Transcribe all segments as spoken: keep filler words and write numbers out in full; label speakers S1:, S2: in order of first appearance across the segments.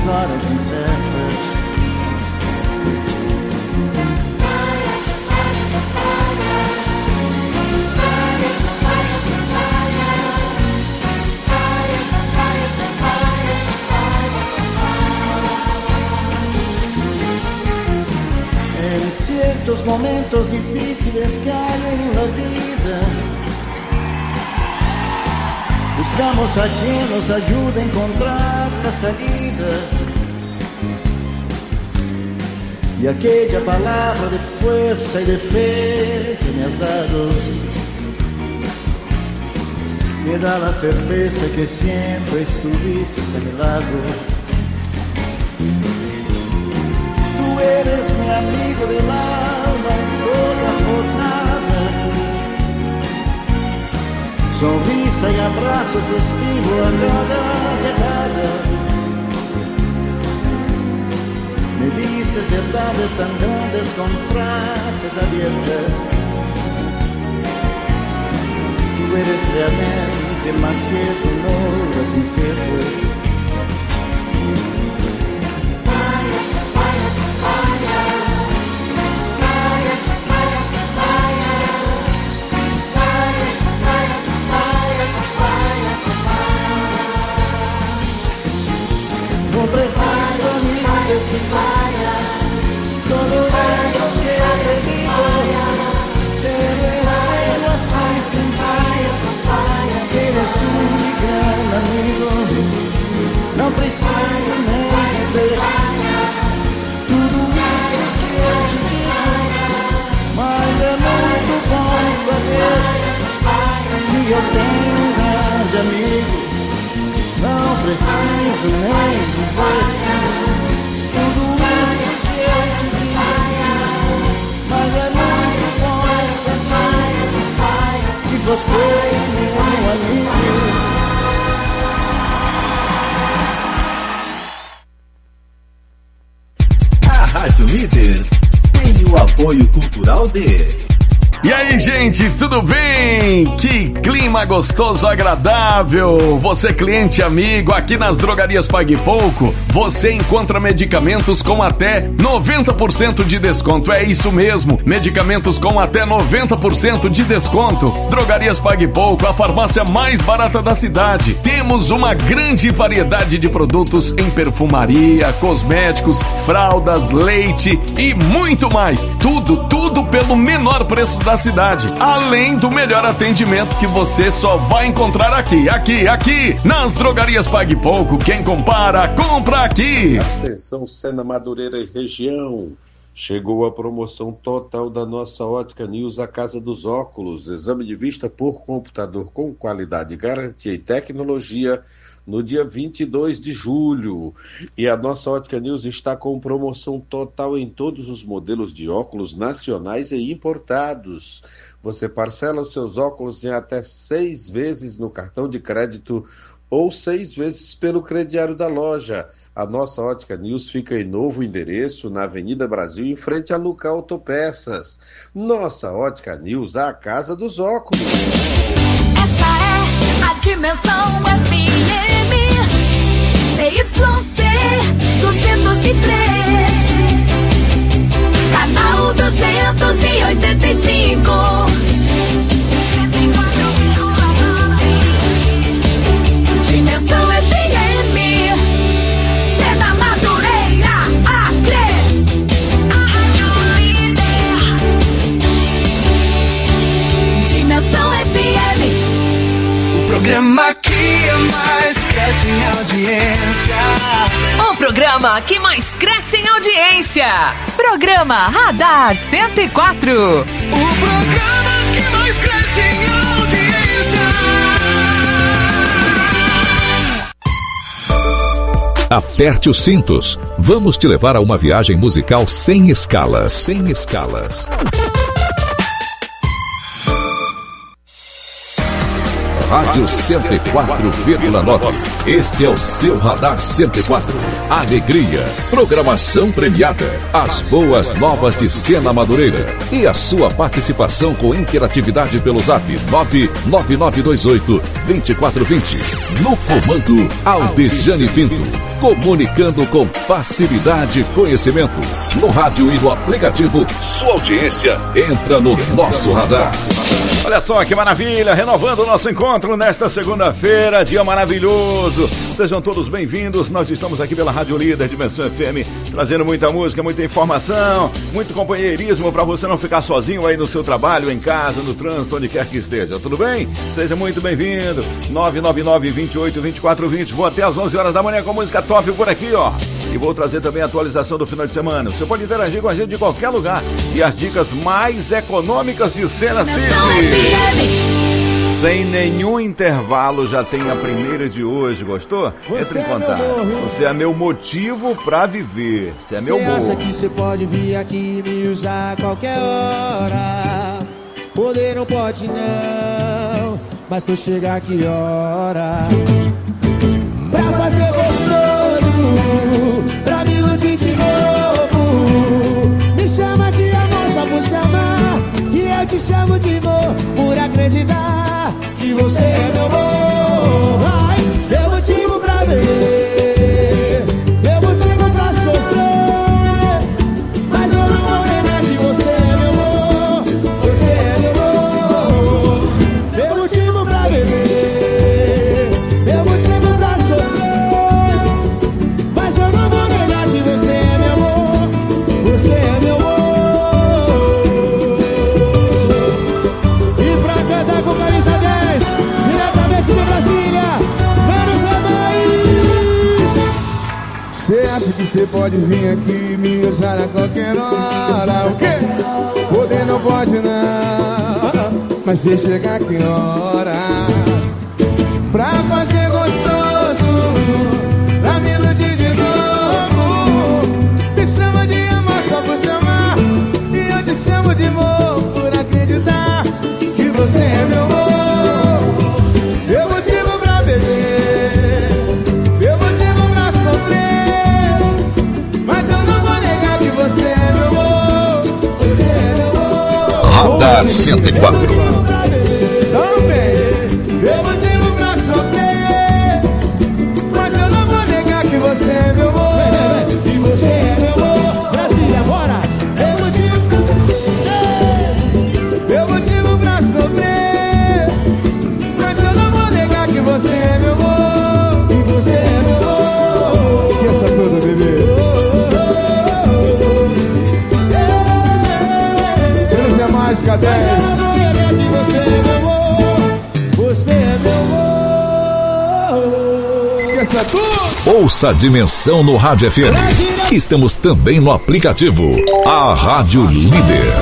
S1: nas horas incertas. En ciertos momentos difíciles que hay en la vida, buscamos a quien nos ayude a encontrar la salida. Y aquella palabra de fuerza y de fe que me has dado me da la certeza que siempre estuviste a mi lado. Tú eres mi amigo del alma en toda jornada. Sonrisa y abrazo festivo a cada llegada. Me dices verdades tan grandes con frases abiertas. Tú eres realmente más cierto, no las inciertas. No preciso ni decir todo eso que te digo, pero espero así sentir que eres tú mi gran amigo. No preciso ni decir tudo isso que eu te digo, mas é muito bom saber que eu tenho um grande amigo. Não preciso nem dizer tudo isso que eu te digo, mas é muito bom saber que você é meu amigo.
S2: A Rádio Líder tem o apoio cultural de...
S3: E aí, gente, tudo bem? Que clima gostoso, agradável. Você, cliente amigo, aqui nas Drogarias Pague Pouco, você encontra medicamentos com até noventa por cento de desconto. É isso mesmo, medicamentos com até noventa por cento de desconto. Drogarias Pague Pouco, a farmácia mais barata da cidade. Temos uma grande variedade de produtos em perfumaria, cosméticos, fraldas, leite e muito mais. Tudo, tudo pelo menor preço da cidade, além do melhor atendimento que você só vai encontrar aqui, aqui, aqui, nas Drogarias Pague Pouco. Quem compara, compra aqui.
S4: Atenção, Sena, Madureira e região. Chegou a promoção total da nossa Ótica News, a Casa dos Óculos. Exame de vista por computador com qualidade, garantia e tecnologia no dia vinte e dois de julho. E a nossa Ótica News está com promoção total em todos os modelos de óculos nacionais e importados. Você parcela os seus óculos em até seis vezes no cartão de crédito ou seis vezes pelo crediário da loja. A nossa Ótica News fica em novo endereço, na Avenida Brasil, em frente a Luca Autopeças. Nossa Ótica News, a casa dos óculos.
S5: Essa é a Dimensão F M C Y C duzentos e três, canal duzentos e oitenta e cinco. Dimensão F M, Sena, Madureira, Acre. Dimensão F M.
S6: O programa que mais cresce em audiência.
S7: O programa que mais cresce em audiência. Programa Radar cento e quatro.
S6: O programa que mais cresce em audiência.
S8: Aperte os cintos. Vamos te levar a uma viagem musical sem escalas. Sem escalas. Rádio cento e quatro vírgula nove. Este é o seu Radar cento e quatro. Alegria, programação premiada, as boas novas de Sena Madureira e a sua participação com interatividade pelo zap nove nove nove dois oito dois quatro dois zero. No comando, Aldejane Pinto, comunicando com facilidade e conhecimento. No rádio e no aplicativo, sua audiência entra no nosso radar.
S3: Olha só que maravilha, renovando o nosso encontro nesta segunda-feira, dia maravilhoso. Sejam todos bem-vindos, nós estamos aqui pela Rádio Líder Dimensão F M, trazendo muita música, muita informação, muito companheirismo para você não ficar sozinho aí no seu trabalho, em casa, no trânsito, onde quer que esteja, tudo bem? Seja muito bem-vindo, nove nove nove, dois oito, dois quatro dois zero, vou até às onze horas da manhã com música top por aqui, ó. E vou trazer também a atualização do final de semana. Você pode interagir com a gente de qualquer lugar. E as dicas mais econômicas de Sena City. Sem nenhum intervalo, já tem a primeira de hoje. Gostou? Entre em contato. Você é meu motivo pra viver. Você é meu amor.
S1: Você acha que você pode vir aqui e me usar a qualquer hora? Poder não pode não, mas tu chegar que hora? Pra fazer gostoso, pra me iludir de novo. Me chama de amor só por chamar, e eu te chamo de amor por acreditar que você é meu amor. Ai, meu motivo pra beber, meu motivo pra sofrer, mas eu não vou negar que você é meu amor. Você é meu amor. Meu motivo pra beber, meu motivo pra sofrer, mas eu não vou negar que você é meu amor. Você é meu amor. E pra cantar com Camisa dez, diretamente de Brasília, menos é mais. Cê acha que cê pode vir aqui e me usar a qualquer hora? O quê? Poder não pode não, mas se chegar que hora? Pra fazer gostoso, pra me iludir de novo. Me chama de amor só por chamar, e eu te chamo de amor por acreditar que você é meu amor. Meu motivo pra beber, meu motivo pra sofrer, mas eu não vou negar que você é meu amor. Você é meu amor.
S8: Radar cento e quatro.
S1: Também, meu motivo pra sofrer, mas eu não vou negar que você é meu amor. Que você é meu amor. Brasília, bora. Meu motivo, meu motivo pra sofrer, mas eu não vou negar que você é meu amor. Que você é meu amor. Esqueça tudo, bebê. Menos é mais, cadê? Você é meu amor, você é meu amor. Esqueça tudo.
S8: Ouça a Dimensão no Rádio F M. Estamos também no aplicativo. A Rádio Líder.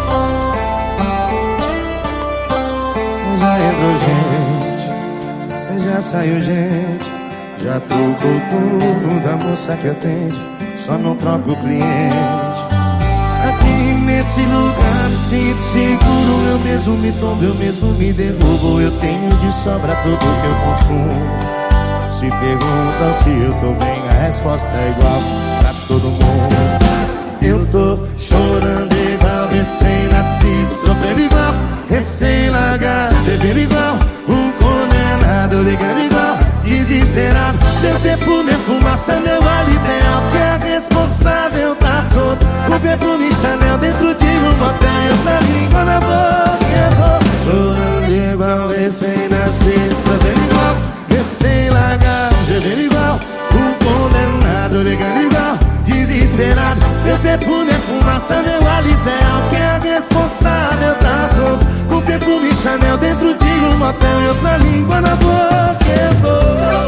S1: Já entrou gente, já saiu gente, já trocou o turno da moça que atende, só não troca o cliente. Aqui nesse lugar me sinto seguro, eu mesmo me tombo, eu mesmo me derrubo. Eu tenho de sobra tudo que eu consumo. Se perguntam se eu tô bem, a resposta é igual pra todo mundo. Eu tô chorando igual recém-nascido, sofrendo igual recém-largado, bebendo igual um condenado, ligando igual desesperado. Meu perfume é fumaça, meu óleo ideal, que é responsável tá solto. O perfume Chanel dentro de um motel, eu tá língua na boca. Eu tô chorando igual recém-nascido, sofrendo igual recém-largado, bebendo igual um condenado, ligando igual desesperado. Meu perfume é fumaça, meu óleo ideal, que é responsável tá solto. O perfume Chanel dentro de um motel, e outra língua na boca. Eu tô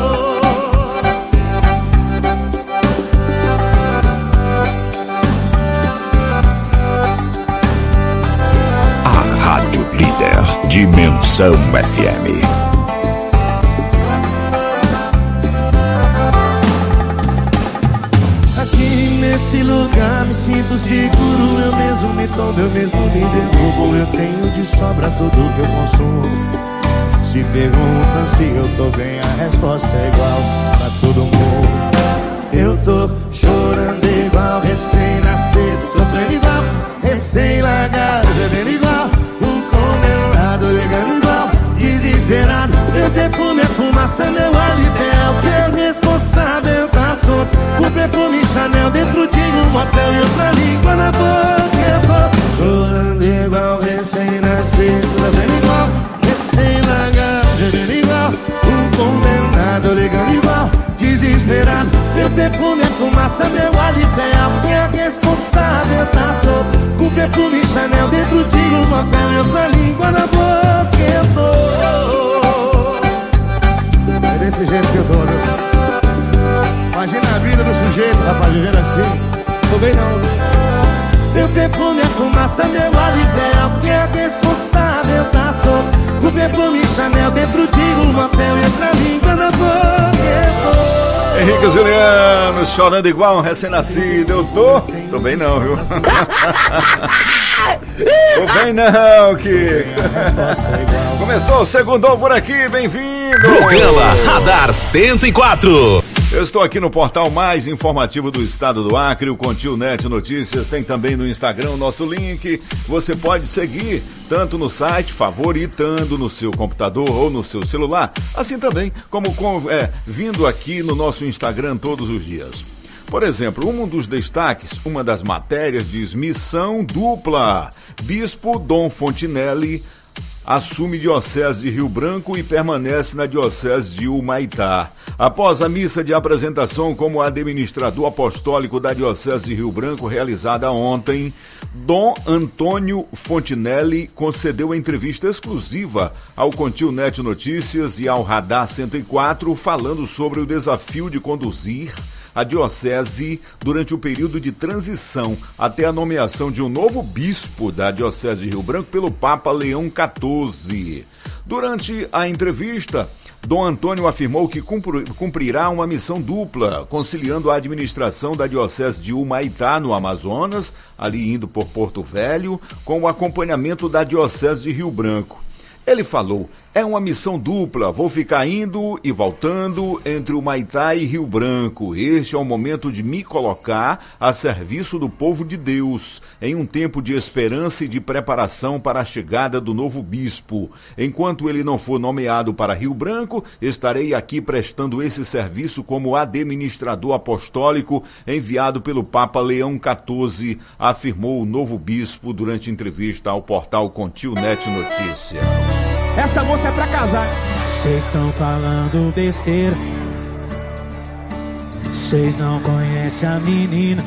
S8: A Rádio Líder Dimensão F M.
S1: nesse lugar me sinto seguro. Eu mesmo me tomo, eu mesmo me derrubo. Eu tenho de sobra tudo que eu consumo. Se perguntam se eu tô bem, a resposta é igual pra todo mundo. Eu tô chorando igual recém-nascido, sofrendo igual recém-largado, bebendo igual um condenado, ligando igual desesperado. Meu perfume é fumaça, meu óleo ideal, que é o responsável tá solto. O perfume Chanel dentro de um motel e outra língua na boca. Eu tô chorando igual recém-nascido, sofrendo igual recém-largado, bebendo igual um condenado, ligando igual desesperado. Meu perfume é fumaça, meu óleo ideal, que é responsável tá solto. Com perfume Chanel dentro de um motel e outra língua na boca. Eu tô é desse jeito que eu tô, né? Imagina a vida do sujeito, rapaz, vivendo assim. Tô bem não. Meu perfume é fumaça, meu óleo ideal, que é responsável tá solto. Com perfume Chanel dentro de um motel e outra língua na boca. Eu tô
S9: Henrique Juliano, chorando igual um recém-nascido. Eu tô? Tô bem não, viu? Tô bem não, que começou o segundo por aqui, bem-vindo.
S2: Programa Radar cento e quatro.
S9: Eu estou aqui no portal mais informativo do estado do Acre, o Contilnet Notícias. Tem também no Instagram o nosso link. Você pode seguir tanto no site, favoritando no seu computador ou no seu celular, assim também como com, é, vindo aqui no nosso Instagram todos os dias. Por exemplo, um dos destaques, uma das matérias diz missão dupla. Bispo Dom Fontinelli assume Diocese de Rio Branco e permanece na Diocese de Humaitá. Após a missa de apresentação como administrador apostólico da Diocese de Rio Branco, realizada ontem, Dom Antônio Fontinelli concedeu entrevista exclusiva ao Contilnet Notícias e ao Radar cento e quatro, falando sobre o desafio de conduzir a diocese durante o período de transição até a nomeação de um novo bispo da Diocese de Rio Branco pelo Papa Leão quatorze. Durante a entrevista, Dom Antônio afirmou que cumprirá uma missão dupla, conciliando a administração da Diocese de Humaitá, no Amazonas, ali indo por Porto Velho, com o acompanhamento da Diocese de Rio Branco. Ele falou, é uma missão dupla, vou ficar indo e voltando entre Humaitá e Rio Branco. Este é o momento de me colocar a serviço do povo de Deus, em um tempo de esperança e de preparação para a chegada do novo bispo. Enquanto ele não for nomeado para Rio Branco, estarei aqui prestando esse serviço como administrador apostólico enviado pelo Papa Leão quatorze, afirmou o novo bispo durante entrevista ao portal Contilnet Notícias.
S1: Essa moça é pra casar.
S10: Vocês estão falando besteira, vocês não conhecem a menina.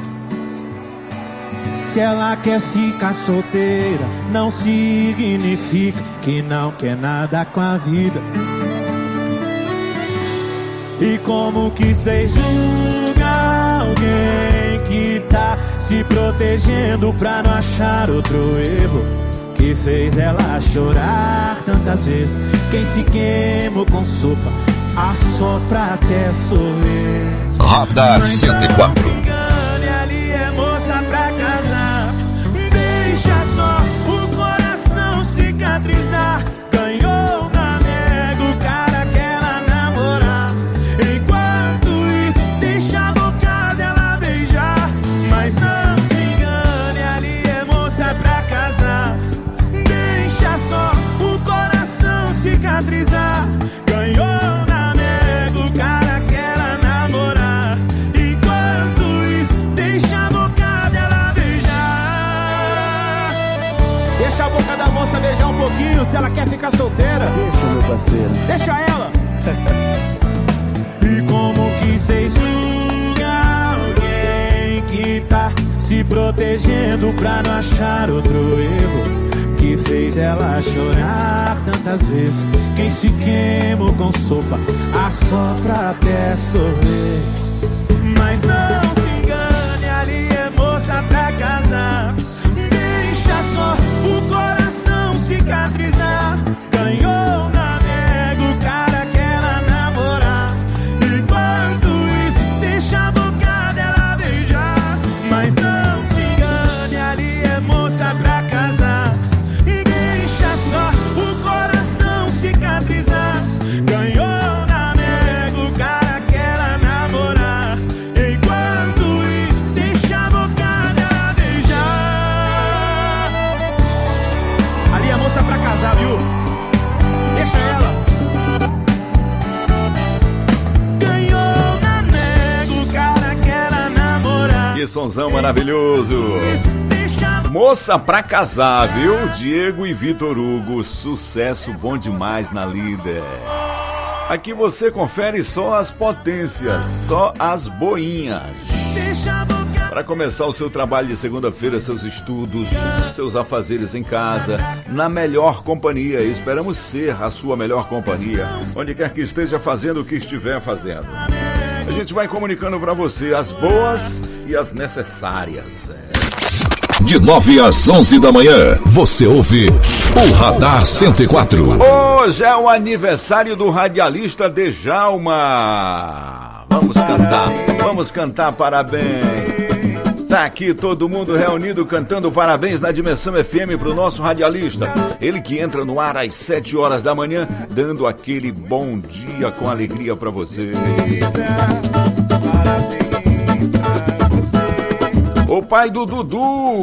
S10: Se ela quer ficar solteira, não significa que não quer nada com a vida. E como que vocês julgam alguém que tá se protegendo pra não achar outro erro que fez ela chorar tantas vezes? Quem se queimou com sopa assopra até sorvete.
S8: Radar cento e quatro.
S10: Não se engane, ali é moça pra casar. Deixa só o coração cicatrizar. Ganhou na mega o cara que ela namorar. Enquanto isso, deixa a boca dela beijar. Mas não se engane, ali é moça pra casar. Só o coração cicatrizar. Ganhou na mega o cara que ela namorar. Enquanto isso, deixa a boca dela beijar. Deixa a boca da moça beijar um pouquinho. Se ela quer ficar solteira,
S1: deixa, meu parceiro,
S10: deixa ela. E como que cês julgam alguém que tá se protegendo pra não achar outro erro que fez ela chorar tantas vezes? Quem se queimou com sopa assopra até sorver. Mas não se engane, ali é moça pra casar. Deixa só o coração cicatrizar. Ganhou na mega o cara que ela namorar. Enquanto isso, deixa a boca dela beijar. Mas não se engane, ali é moça pra casar. Deixa só o coração cicatrizar.
S9: Que sonzão maravilhoso. Moça pra casar, viu? Diego e Vitor Hugo, sucesso bom demais na Líder. Aqui você confere só as potências, só as boinhas. Para começar o seu trabalho de segunda-feira, seus estudos, seus afazeres em casa, na melhor companhia. Esperamos ser a sua melhor companhia, onde quer que esteja fazendo o que estiver fazendo. A gente vai comunicando para você as boas e as necessárias.
S8: De nove às onze da manhã, você ouve o Radar cento e quatro.
S9: Hoje é o aniversário do radialista Djalma. Vamos cantar, vamos cantar parabéns. Tá aqui todo mundo reunido cantando parabéns na Dimensão F M pro nosso radialista. Ele que entra no ar às sete horas da manhã, dando aquele bom dia com alegria pra você. O pai do Dudu.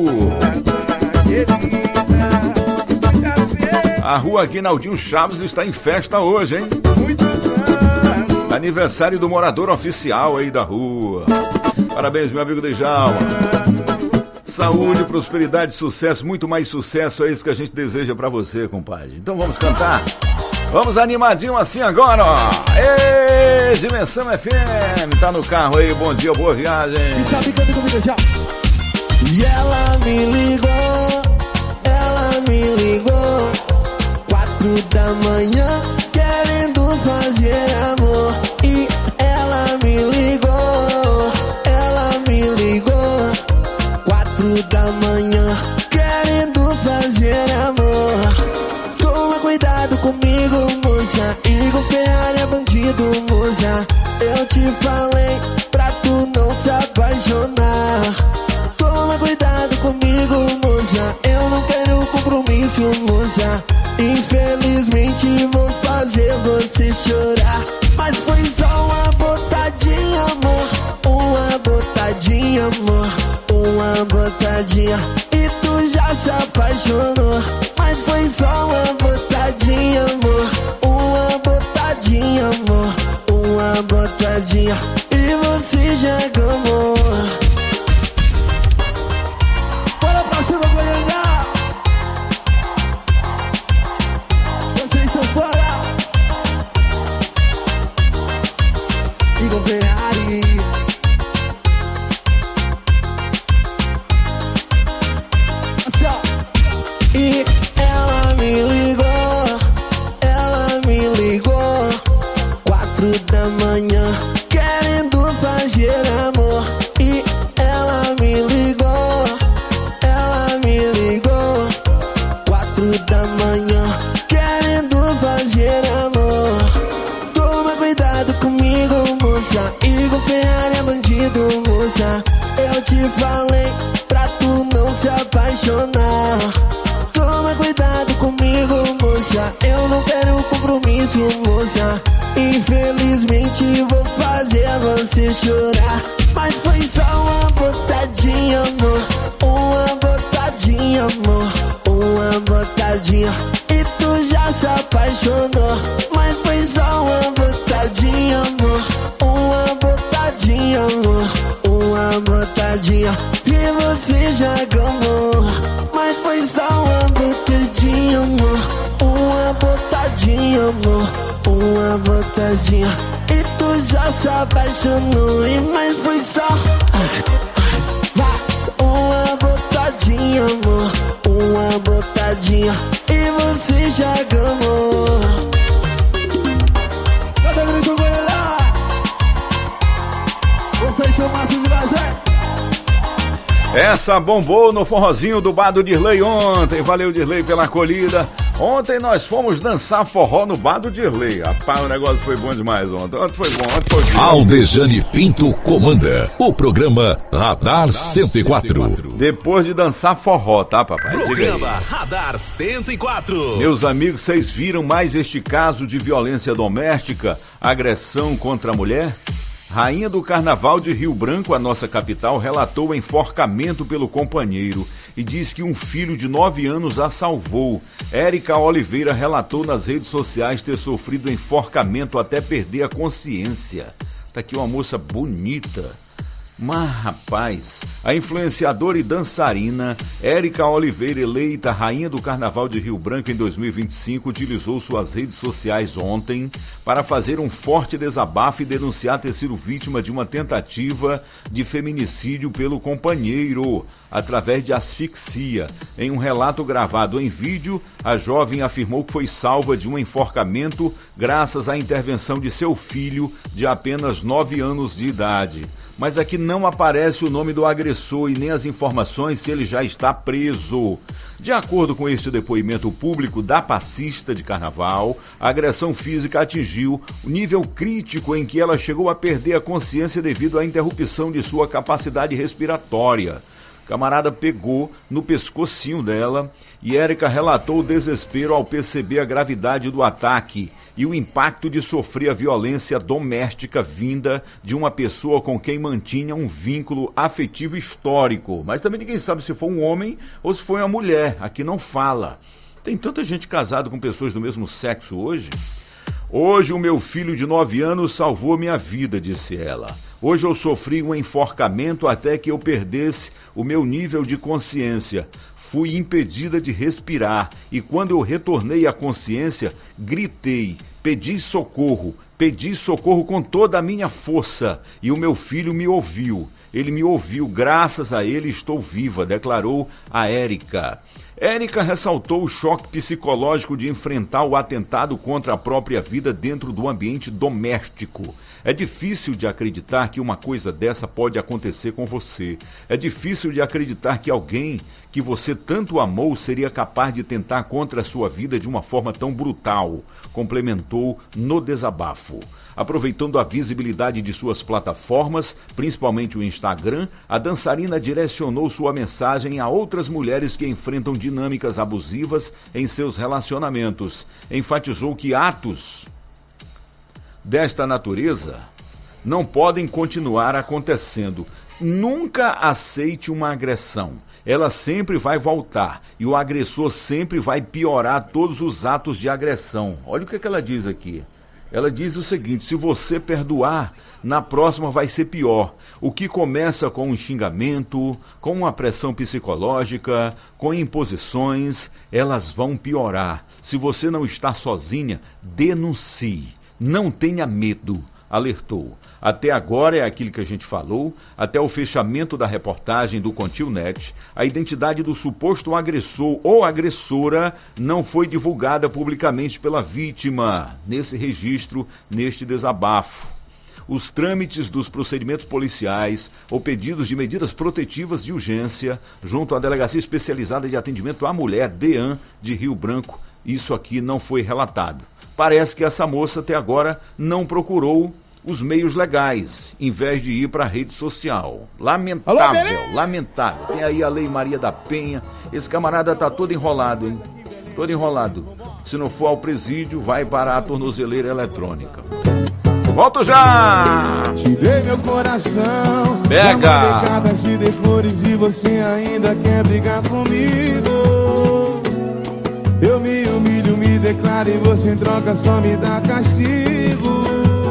S9: A rua Aguinaldinho Chaves está em festa hoje, hein? Aniversário do morador oficial aí da rua. Parabéns, meu amigo Djalma. Saúde, prosperidade, sucesso, muito mais sucesso, é isso que a gente deseja pra você, compadre. Então vamos cantar. Vamos animadinho assim agora, ó. Ei, Dimensão F M, tá no carro aí, bom dia, boa viagem.
S10: E sabe, canta comigo já. E ela me ligou, ela me ligou, quatro da manhã, querendo fazer amor. E ela me ligou, ela me ligou, quatro da manhã, querendo fazer amor. Toma cuidado comigo, moça, Igor Ferrari é bandido, moça. Eu te falei pra tu não se apaixonar. Toma cuidado comigo, moça, eu não quero compromisso, moça. Infelizmente vou fazer você chorar. Mas foi só uma botadinha, amor, uma botadinha, amor, uma botadinha. E tu já se apaixonou. Mas foi só uma botadinha, amor, uma botadinha, amor, uma botadinha. E você já gamou. Bora pra cima, Goiânia. Vocês são fora. Igor Ferrari. E ela me ligou, ela me ligou, quatro da manhã, querendo fazer amor. E ela me ligou, ela me ligou, quatro da manhã, querendo fazer amor. Toma cuidado comigo, moça, Igor Ferrari é bandido, moça. Eu te falei pra tu não se apaixonar. Toma cuidado comigo, moça, eu não quero compromisso, moça. Infelizmente vou fazer você chorar. Mas foi só uma botadinha, amor, uma botadinha, amor, uma botadinha. E tu já se apaixonou. Mas foi só uma botadinha, amor, uma botadinha, amor, uma botadinha. E você já gamou. Mas foi só uma botadinha, amor, uma botadinha, amor, uma botadinha. E tu já se apaixonou. E mas foi só uma botadinha, amor, uma botadinha. E você já gamou. Cadê o grito, galera? Vocês são massa demais, é?
S9: Essa bombou no forrozinho do bar do Dirley ontem. Valeu, Dirley, pela acolhida. Ontem nós fomos dançar forró no bar do Dirley. Rapaz, o negócio foi bom demais ontem. Ontem foi bom, ontem foi bom.
S8: Aldejane Pinto comanda o programa Radar cento e quatro.
S9: Depois de dançar forró, tá, papai?
S2: Programa Radar cento e quatro.
S9: Meus amigos, vocês viram mais este caso de violência doméstica, agressão contra a mulher? Rainha do Carnaval de Rio Branco, a nossa capital, relatou enforcamento pelo companheiro e diz que um filho de nove anos a salvou. Érica Oliveira relatou nas redes sociais ter sofrido enforcamento até perder a consciência. Tá aqui uma moça bonita. Mas, rapaz, A influenciadora e dançarina Érica Oliveira, eleita rainha do Carnaval de Rio Branco em dois mil e vinte e cinco, utilizou suas redes sociais ontem para fazer um forte desabafo e denunciar ter sido vítima de uma tentativa de feminicídio pelo companheiro, através de asfixia. Em um relato gravado em vídeo, a jovem afirmou que foi salva de um enforcamento graças à intervenção de seu filho, de apenas nove anos de idade. Mas aqui não aparece o nome do agressor e nem as informações se ele já está preso. De acordo com este depoimento público da passista de carnaval, a agressão física atingiu o nível crítico em que ela chegou a perder a consciência devido à interrupção de sua capacidade respiratória. O camarada pegou no pescocinho dela e Érica relatou o desespero ao perceber a gravidade do ataque e o impacto de sofrer a violência doméstica vinda de uma pessoa com quem mantinha um vínculo afetivo histórico. Mas também ninguém sabe se foi um homem ou se foi uma mulher. Aqui não fala. Tem tanta gente casada com pessoas do mesmo sexo hoje. Hoje o meu filho de nove anos salvou minha vida, disse ela. Hoje eu sofri um enforcamento até que eu perdesse o meu nível de consciência. Fui impedida de respirar e quando eu retornei à consciência, gritei, pedi socorro, pedi socorro com toda a minha força e o meu filho me ouviu. Ele me ouviu, graças a ele estou viva, declarou a Érica. Érica ressaltou o choque psicológico de enfrentar o atentado contra a própria vida dentro do ambiente doméstico. É difícil de acreditar que uma coisa dessa pode acontecer com você. É difícil de acreditar que alguém que você tanto amou seria capaz de tentar contra a sua vida de uma forma tão brutal, complementou no desabafo. Aproveitando a visibilidade de suas plataformas, principalmente o Instagram, a dançarina direcionou sua mensagem a outras mulheres que enfrentam dinâmicas abusivas em seus relacionamentos. Enfatizou que atos desta natureza não podem continuar acontecendo. Nunca aceite uma agressão. Ela sempre vai voltar e o agressor sempre vai piorar todos os atos de agressão. Olha o que, é que ela diz aqui. Ela diz o seguinte: se você perdoar, na próxima vai ser pior. O que começa com um xingamento, com uma pressão psicológica, com imposições, elas vão piorar. Se você não está sozinha, denuncie. Não tenha medo, alertou. Até agora é aquilo que a gente falou, até o fechamento da reportagem do ContilNet, a identidade do suposto agressor ou agressora não foi divulgada publicamente pela vítima, nesse registro, neste desabafo. Os trâmites dos procedimentos policiais ou pedidos de medidas protetivas de urgência junto à Delegacia Especializada de Atendimento à Mulher, DEAN, de Rio Branco, isso aqui não foi relatado. Parece que essa moça até agora não procurou os meios legais, em vez de ir para a rede social. Lamentável, Alô, lamentável. Tem aí a Lei Maria da Penha. Esse camarada tá todo enrolado, hein? Todo enrolado. Se não for ao presídio, vai para a tornozeleira eletrônica. Volto já!
S10: Te dei meu coração.
S9: Pega!
S10: Décadas, te dei flores e você ainda quer brigar comigo. Eu me humilho, me declaro e você em troca só me dá castigo.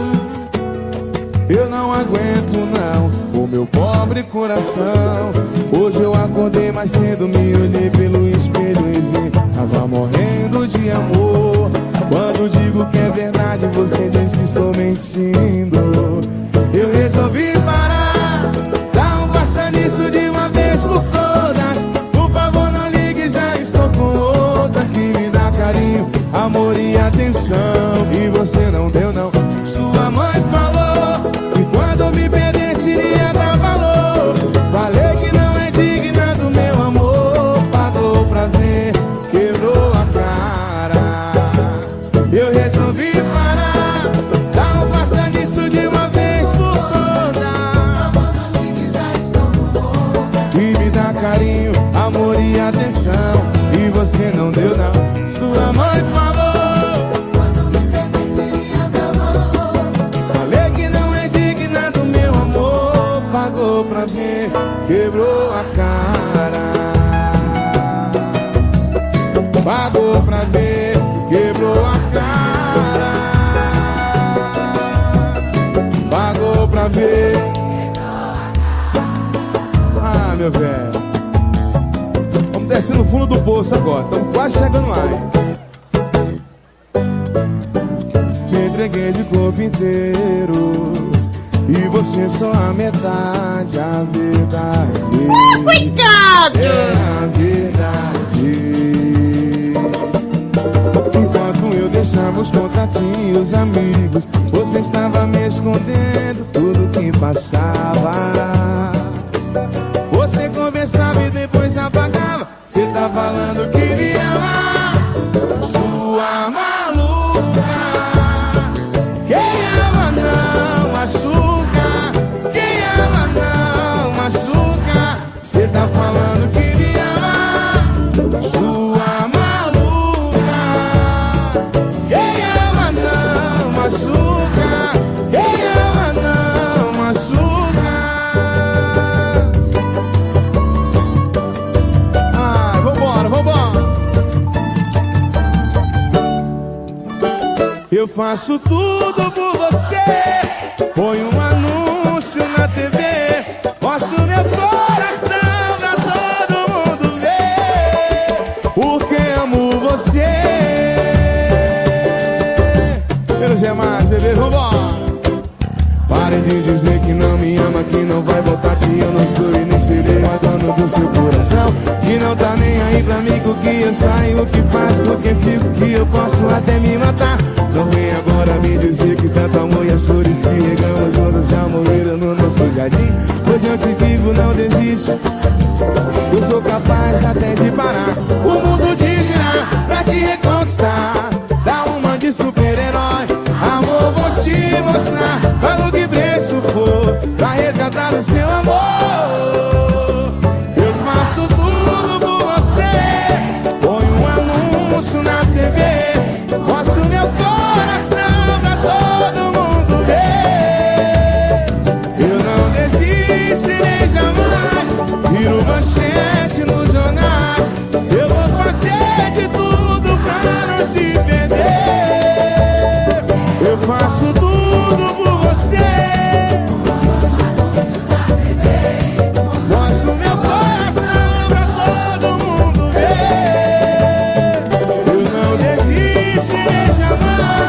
S10: Eu não aguento não, o meu pobre coração. Hoje eu acordei mais cedo, me olhei pelo espelho e vi, tava morrendo de amor. Quando digo que é verdade, você diz que estou mentindo. Eu resolvi parar, dar um basta nisso de uma vez por todas. Por favor não ligue, já estou com outra que me dá carinho, amor e atenção. E você não deu não, sua mãe falou que quando me perdesse iria dar valor. Falei que não é digna do meu amor, pagou pra ver, quebrou a cara. Eu resolvi parar, dar um basta nisso de uma vez por todas. E me dá carinho, amor e atenção. E você não deu não, sua mãe falou. Pagou pra ver, quebrou a cara. Pagou pra ver, quebrou a cara. Pagou pra ver. Ah, meu velho. Vamos descer no fundo do poço agora. Estamos quase chegando lá, hein? Me entreguei de corpo inteiro e você só a metade, a verdade.
S5: Ah, coitado!
S10: É a verdade. Enquanto eu deixava os contatinhos amigos, você estava me escondendo tudo que passava. Você conversava e depois apagava. Você tá falando que me ama, sua maluca. Quem ama não machuca, quem ama não machuca. Você tá falando que me ama, sua maluca. Quem ama não machuca, quem ama não machuca. Ai, vambora, vambora. Eu faço tudo por você. Põe um anúncio na T V, mostro meu coração pra todo mundo ver, porque amo você. Menos é mais, bebê, vambora. Pare de dizer que não me ama, que não vai voltar, que eu não sou e nem serei mais dono do seu coração, que não tá nem aí pra mim com o que eu saio, o que faço, com quem fico, que eu posso até me matar. Não vem agora me dizer que tanto amor e as flores que regamos juntos já morreram no nosso jardim. Pois eu te digo, não desista, eu sou capaz até de parar o mundo de girar pra te reconquistar. Dá uma de super-herói, amor, vou te mostrar. Paga o que preço for pra resgatar o seu amor. Eu faço tudo por você. Põe um anúncio na T V, mostro meu coração pra todo mundo ver. Eu não desistirei jamais, viro manchete nos jornais. Eu vou fazer de tudo pra não te perder. Eu faço tudo por você. Mostro meu coração pra todo mundo ver. Eu não desistirei jamais.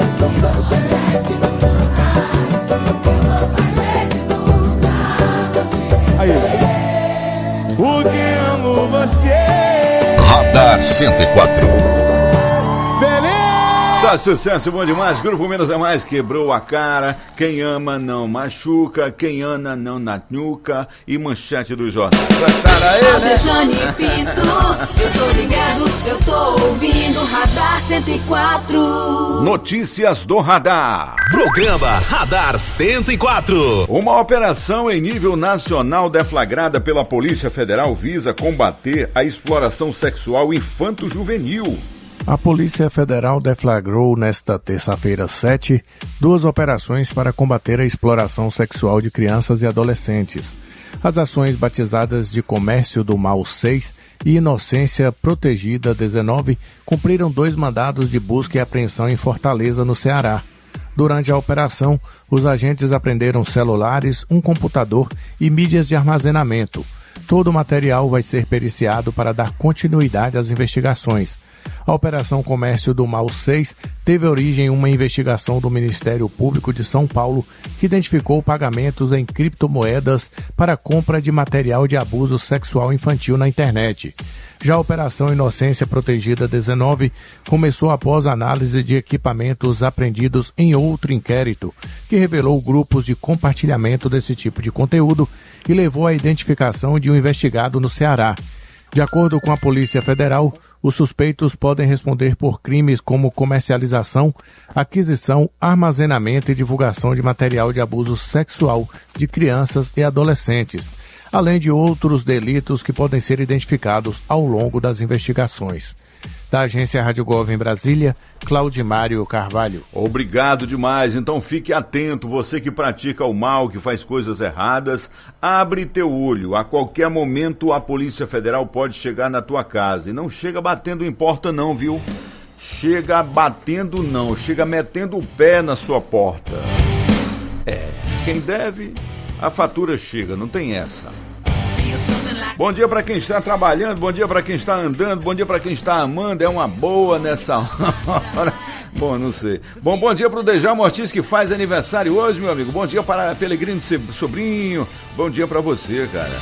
S10: Aí, porque amo você.
S8: Radar cento e quatro.
S9: Só sucesso, bom demais. Grupo Menos é Mais quebrou a cara. Quem ama não machuca, quem ama não natnuca. E manchete do jornal. Gostaram aí, né?
S5: Alexandre Pinto, eu tô ligado, eu tô ouvindo Radar cento e quatro.
S9: Notícias do Radar.
S2: Programa Radar cento e quatro.
S9: Uma operação em nível nacional deflagrada pela Polícia Federal visa combater a exploração sexual infanto-juvenil.
S11: A Polícia Federal deflagrou nesta terça-feira sete duas operações para combater a exploração sexual de crianças e adolescentes. As ações batizadas de Comércio do Mal seis e Inocência Protegida dezenove cumpriram dois mandados de busca e apreensão em Fortaleza, no Ceará. Durante a operação, os agentes apreenderam celulares, um computador e mídias de armazenamento. Todo o material vai ser periciado para dar continuidade às investigações. A Operação Comércio do Mal seis teve origem em uma investigação do Ministério Público de São Paulo que identificou pagamentos em criptomoedas para compra de material de abuso sexual infantil na internet. Já a Operação Inocência Protegida dezenove começou após análise de equipamentos apreendidos em outro inquérito, que revelou grupos de compartilhamento desse tipo de conteúdo e levou à identificação de um investigado no Ceará. De acordo com a Polícia Federal, os suspeitos podem responder por crimes como comercialização, aquisição, armazenamento e divulgação de material de abuso sexual de crianças e adolescentes, além de outros delitos que podem ser identificados ao longo das investigações. Da agência Rádio Gov em Brasília, Claudimário Carvalho.
S9: Obrigado demais. Então fique atento, você que pratica o mal, que faz coisas erradas, abre teu olho. A qualquer momento a Polícia Federal pode chegar na tua casa. E não chega batendo em porta não, viu? Chega batendo não, chega metendo o pé na sua porta. É, quem deve, a fatura chega, não tem essa. Bom dia para quem está trabalhando, bom dia para quem está andando, bom dia para quem está amando, é uma boa nessa hora. Bom, não sei. Bom, bom dia pro Djalma Ortiz, que faz aniversário hoje, meu amigo. Bom dia para Pelegrino Sobrinho. Bom dia para você, cara.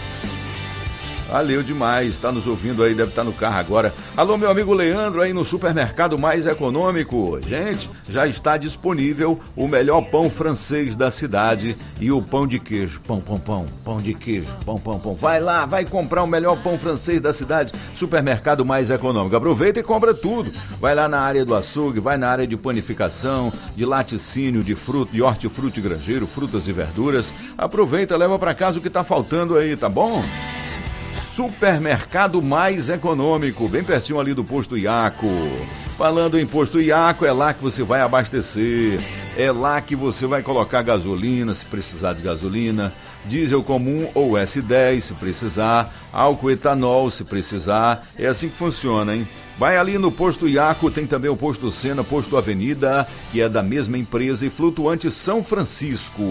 S9: Valeu demais, está nos ouvindo aí, deve estar no carro agora. Alô, meu amigo Leandro, aí no supermercado mais econômico. Gente, já está disponível o melhor pão francês da cidade e o pão de queijo. Pão, pão, pão, pão de queijo, pão, pão, pão. Vai lá, vai comprar o melhor pão francês da cidade, supermercado mais econômico. Aproveita e compra tudo. Vai lá na área do açougue, vai na área de panificação, de laticínio, de fruta, de hortifruti e grangeiro, frutas e verduras. Aproveita, leva para casa o que está faltando aí, tá bom? Supermercado mais econômico, bem pertinho ali do posto Iaco. Falando em posto Iaco, é lá que você vai abastecer, é lá que você vai colocar gasolina, se precisar de gasolina, diesel comum ou S dez, se precisar, álcool etanol, se precisar, é assim que funciona, hein? Vai ali no posto Iaco, tem também o posto Sena, posto Avenida, que é da mesma empresa, e Flutuante São Francisco.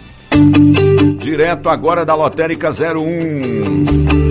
S9: Direto agora da Lotérica zero um.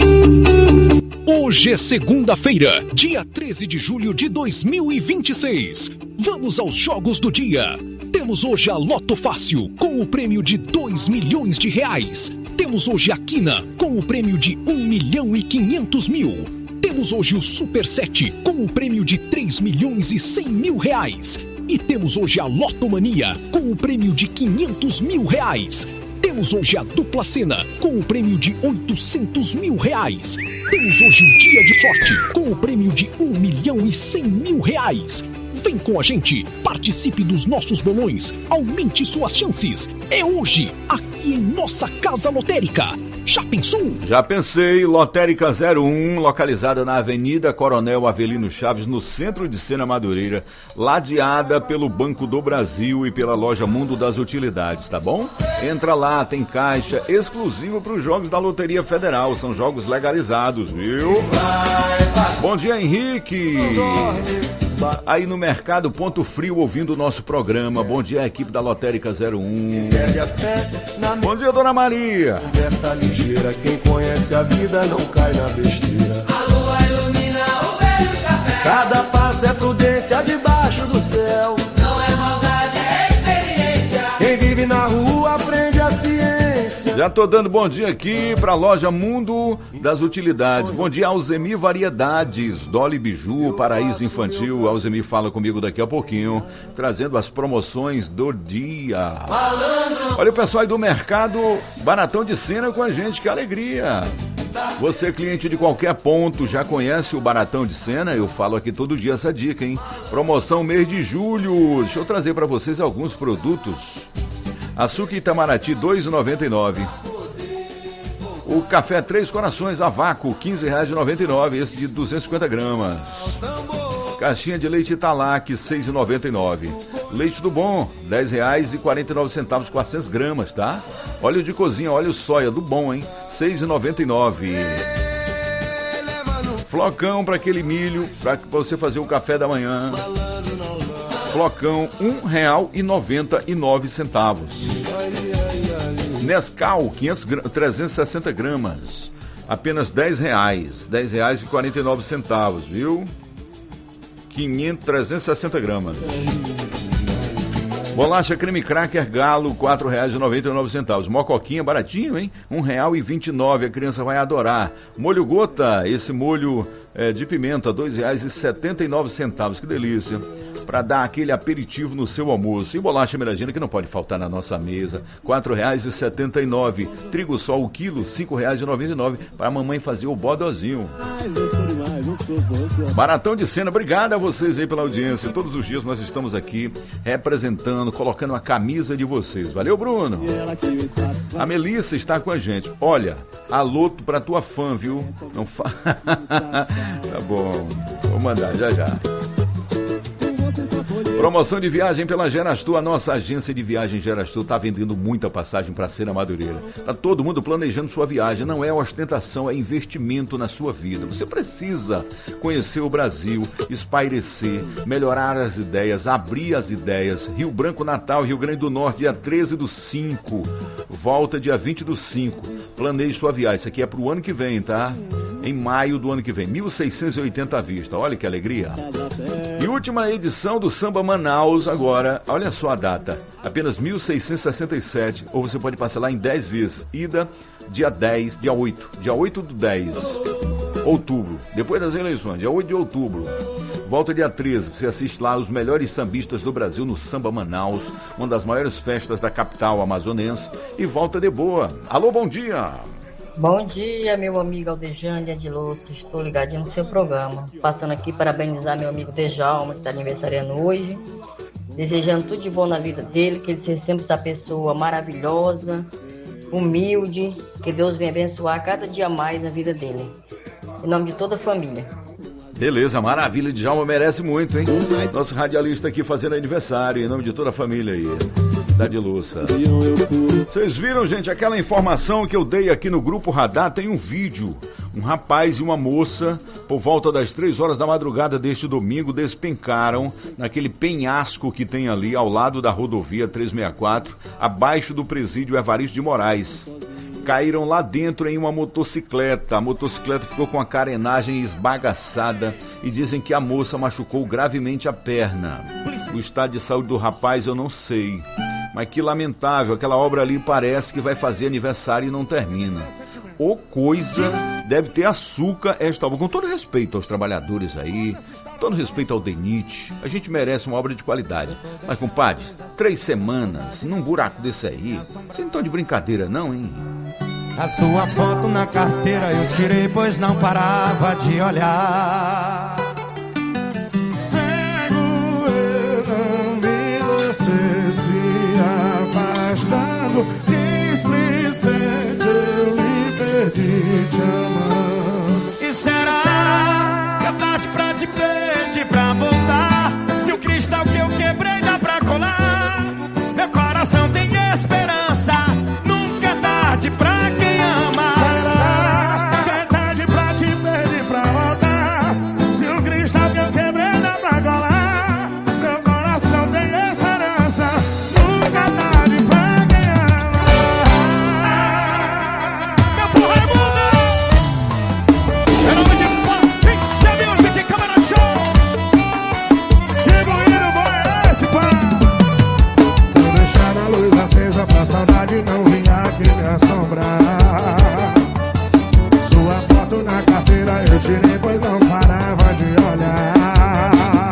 S12: Hoje é segunda-feira, dia treze de julho de dois mil e vinte e seis. Vamos aos jogos do dia. Temos hoje a Loto Fácil, com o prêmio de dois milhões de reais. Temos hoje a Quina, com o prêmio de um milhão e quinhentos mil. Temos hoje o Super sete, com o prêmio de três milhões e cem mil reais. E temos hoje a Lotomania, com o prêmio de quinhentos mil reais. Temos hoje a Dupla Sena, com o prêmio de oitocentos mil reais. Temos hoje o Dia de Sorte, com o prêmio de um milhão e cem mil reais. Vem com a gente, participe dos nossos bolões, aumente suas chances. É hoje, aqui em nossa Casa Lotérica. Já pensou?
S9: Já pensei, Lotérica zero um, localizada na Avenida Coronel Avelino Chaves, no centro de Sena Madureira, ladeada pelo Banco do Brasil e pela loja Mundo das Utilidades, tá bom? Entra lá, tem caixa exclusiva para os jogos da Loteria Federal, são jogos legalizados, viu? Bom dia, Henrique! Aí no Mercado Ponto Frio, ouvindo o nosso programa. Bom dia, equipe da Lotérica zero um. Bom dia, Dona Maria.
S13: Conversa ligeira, quem conhece a vida não cai na besteira.
S6: A lua ilumina o velho chapéu.
S13: Cada passo é prudência debaixo do céu.
S6: Não é maldade, é experiência.
S13: Quem vive na rua aprende a ciência.
S9: Já tô dando bom dia aqui pra loja Mundo das Utilidades. Bom dia, Alzemi Variedades, Dolly Biju, Paraíso Infantil. Alzemi fala comigo daqui a pouquinho, trazendo as promoções do dia. Olha o pessoal aí do mercado Baratão de Sena com a gente, que alegria. Você, cliente de qualquer ponto, já conhece o Baratão de Sena? Eu falo aqui todo dia essa dica, hein? Promoção mês de julho. Deixa eu trazer pra vocês alguns produtos. Açúcar Itamaraty, dois reais e noventa e nove centavos. O café Três Corações a vácuo, quinze reais e noventa e nove centavos, esse de duzentos e cinquenta gramas. Caixinha de leite Italac, seis reais e noventa e nove centavos. Leite do Bom, dez reais e quarenta e nove centavos, quatrocentas gramas, tá? Óleo de cozinha, óleo soia do Bom, hein? seis reais e noventa e nove centavos. Flocão para aquele milho, para você fazer o café da manhã. Flocão, um real e noventa e nove centavos. Nescau, quinhentos, trezentos e sessenta gramas, apenas dez reais, dez reais e quarenta e nove centavos, viu? quinhentos, trezentos e sessenta gramas. Bolacha creme cracker Galo, quatro reais e noventa e nove centavos. Mocoquinha, baratinho, hein? um real e vinte e nove centavos, a criança vai adorar. Molho Gota, esse molho é, de pimenta, dois reais e setenta e nove centavos, que delícia. Para dar aquele aperitivo no seu almoço. E bolacha Miragina, que não pode faltar na nossa mesa, quatro reais e setenta e nove centavos. Trigo Sol, o quilo, cinco reais e noventa e nove centavos, para a mamãe fazer o bodozinho. Baratão de Sena, obrigado a vocês aí pela audiência. Todos os dias nós estamos aqui representando, colocando a camisa de vocês. Valeu, Bruno. A Melissa está com a gente. Olha, alô para tua fã, viu? Não fa... Tá bom, vou mandar já já. Promoção de viagem pela Gerastur. A nossa agência de viagem Gerastur está vendendo muita passagem para Sena Madureira. Está todo mundo planejando sua viagem. Não é ostentação, é investimento na sua vida. Você precisa conhecer o Brasil, espairecer, melhorar as ideias, abrir as ideias. Rio Branco, Natal, Rio Grande do Norte, dia treze do cinco. Volta dia vinte do cinco. Planeje sua viagem. Isso aqui é para o ano que vem, tá? Em maio do ano que vem. mil seiscentos e oitenta à vista. Olha que alegria. E última edição do Samba Manaus agora. Olha só a data. Apenas mil seiscentos e sessenta e sete. Ou você pode parcelar em dez vezes. Ida dia dez, dia oito. Dia oito do dez. Outubro. Depois das eleições. Dia oito de outubro. Volta dia treze. Você assiste lá os melhores sambistas do Brasil no Samba Manaus. Uma das maiores festas da capital amazonense. E volta de boa. Alô, bom dia.
S14: Bom dia, meu amigo Aldejane Edilúcio, estou ligadinho no seu programa. Passando aqui parabenizar meu amigo Dejalma, que está aniversariando hoje. Desejando tudo de bom na vida dele, que ele seja sempre essa pessoa maravilhosa, humilde, que Deus venha abençoar cada dia mais a vida dele. Em nome de toda a família.
S9: Beleza, maravilha, Djalma merece muito, hein? Nosso radialista aqui fazendo aniversário, em nome de toda a família aí, da Diluça. Vocês viram, gente, aquela informação que eu dei aqui no Grupo Radar? Tem um vídeo, um rapaz e uma moça, por volta das três horas da madrugada deste domingo, despencaram naquele penhasco que tem ali ao lado da rodovia trezentos e sessenta e quatro, abaixo do presídio Evaristo de Moraes. Caíram lá dentro em uma motocicleta. A motocicleta ficou com a carenagem esbagaçada e dizem que a moça machucou gravemente a perna. O estado de saúde do rapaz eu não sei. Mas que lamentável, aquela obra ali parece que vai fazer aniversário e não termina. Ô coisa, deve ter açúcar esta obra. Com todo respeito aos trabalhadores aí, todo respeito ao D E N I T, a gente merece uma obra de qualidade. Mas, compadre, três semanas num buraco desse aí, vocês não estão de brincadeira não, hein?
S10: A sua foto na carteira eu tirei, pois não parava de olhar. Cego eu não vi você se afastando. Displicente eu me perdi te amando. E será que é tarde pra te pedir pra voltar? Se o cristal que eu quebrei dá pra colar, meu coração tem esperança. Nunca é tarde pra quem ama. Será que é tarde pra te pedir pra voltar? Se o cristal que eu quebrei dá pra colar, meu coração tem esperança. Nunca é tarde pra quem ama. Meu porra é mundo. Em nome de Pixel Music, Câmara Show. Que bonito bom é esse, pá? Vou deixar a luz acesa pra saudade não vir aqui me assombrar. Sua foto na carteira eu tirei, pois não parava de olhar.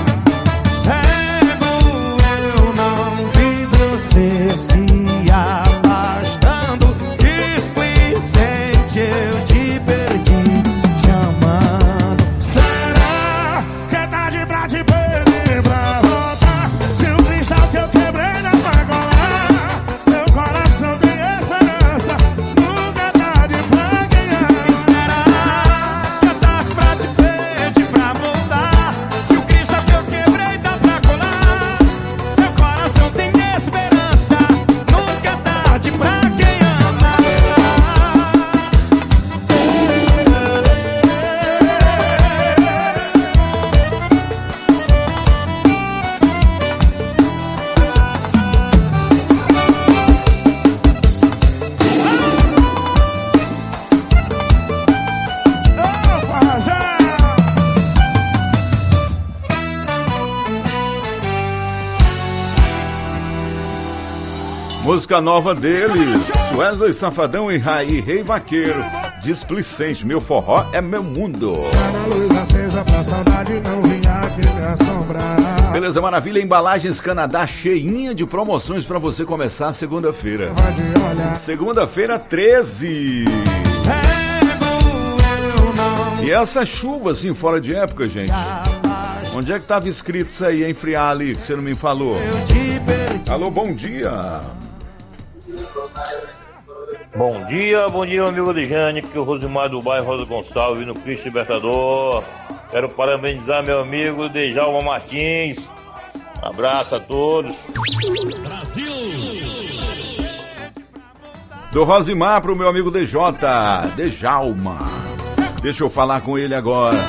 S10: Cego eu não vi você se afastando. Displicente eu te perdi te amando. Será que é tarde pra te pedir pra voltar? Se o cristal que eu quebrei dá pra colar, meu coração tem esperança. Nunca é tarde pra quem ama. E será que é tarde pra te pedir pra voltar? Se o cristal que eu quebrei dá pra colar, meu coração tem esperança. Nunca é tarde pra quem ama.
S9: Música nova deles, Wesley Safadão e Raí Rei Vaqueiro. Displicente, meu forró é meu mundo.
S10: A luz acesa pra saudade não vir aqui me assombrar.
S9: Beleza, maravilha. Embalagens Canadá cheinha de promoções pra você começar segunda-feira. Segunda-feira, treze. E essa chuva assim, fora de época, gente. Onde é que tava escrito isso aí, hein, Friar ali, que você não me falou? Alô, bom dia.
S15: Bom dia, bom dia, meu amigo Alejane, que é o Rosimar do bairro Rosa Gonçalves, no Cristo Libertador. Quero parabenizar meu amigo Dejalma Martins, Abraço a todos.
S9: Do Rosimar pro meu amigo D J, Dejalma. Deixa eu falar com ele agora.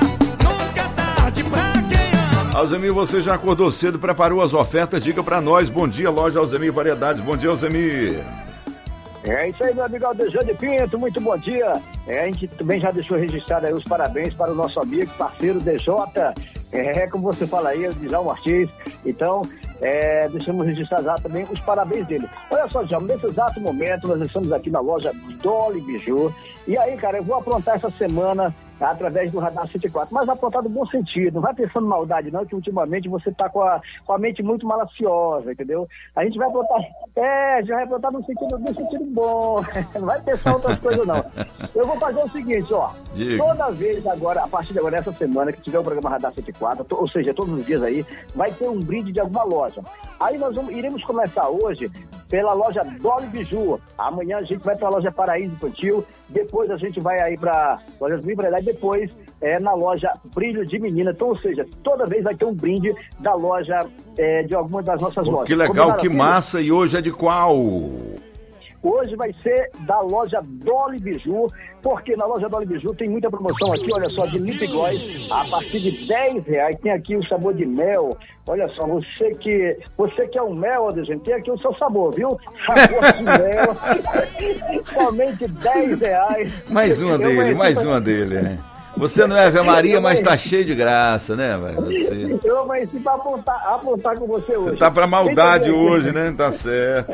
S9: Alzemir, você já acordou cedo, preparou as ofertas? Diga pra nós. Bom dia, loja Alzemir Variedades. Bom dia, Alzemir.
S16: É isso aí, meu amigo Aldejane Pinto, muito bom dia. É, a gente também já deixou registrado aí os parabéns para o nosso amigo, parceiro D J. É, como você fala aí, o Djalma Martins. Então, é, deixamos registrar já também os parabéns dele. Olha só, Djalma, nesse exato momento nós estamos aqui na loja Dolly Biju. E aí, cara, eu vou aprontar essa semana através do Radar cento e quatro, mas aprontar no bom sentido, não vai pensando em maldade não, que ultimamente você tá com a, com a mente muito malaciosa, entendeu? A gente vai aprontar, é, já vai aprontar no sentido, no sentido bom, não vai pensar outras coisas não. Eu vou fazer o seguinte, ó, Diga. toda vez agora, a partir de agora, essa semana, que tiver o programa Radar cento e quatro, ou seja, todos os dias aí, vai ter um brinde de alguma loja. Aí nós vamos, iremos começar hoje pela loja Dolly Biju. Amanhã a gente vai para a loja Paraíso Infantil, depois a gente vai aí para loja Liberdade, depois é na loja Brilho de Menina. Então, ou seja, toda vez vai ter um brinde da loja, é, de alguma das nossas Pô, lojas.
S9: Que legal, Combinado, que assim? Massa. E hoje é de qual?
S16: Hoje vai ser da loja Dolly Biju, porque na loja Dolly Biju tem muita promoção aqui, olha só, de lip gloss a partir de dez reais. Tem aqui o sabor de mel. Olha só, você que, você que é um mel, gente, tem aqui o seu sabor, viu? Sabor de mel. Somente dez reais.
S9: Mais uma dele, mais uma dele, né? Você não é Ave Maria, mas tá cheio de graça, né, velho? Você...
S16: Eu amanheci pra apontar, apontar com você hoje.
S9: Você tá pra maldade hoje, né? Tá certo.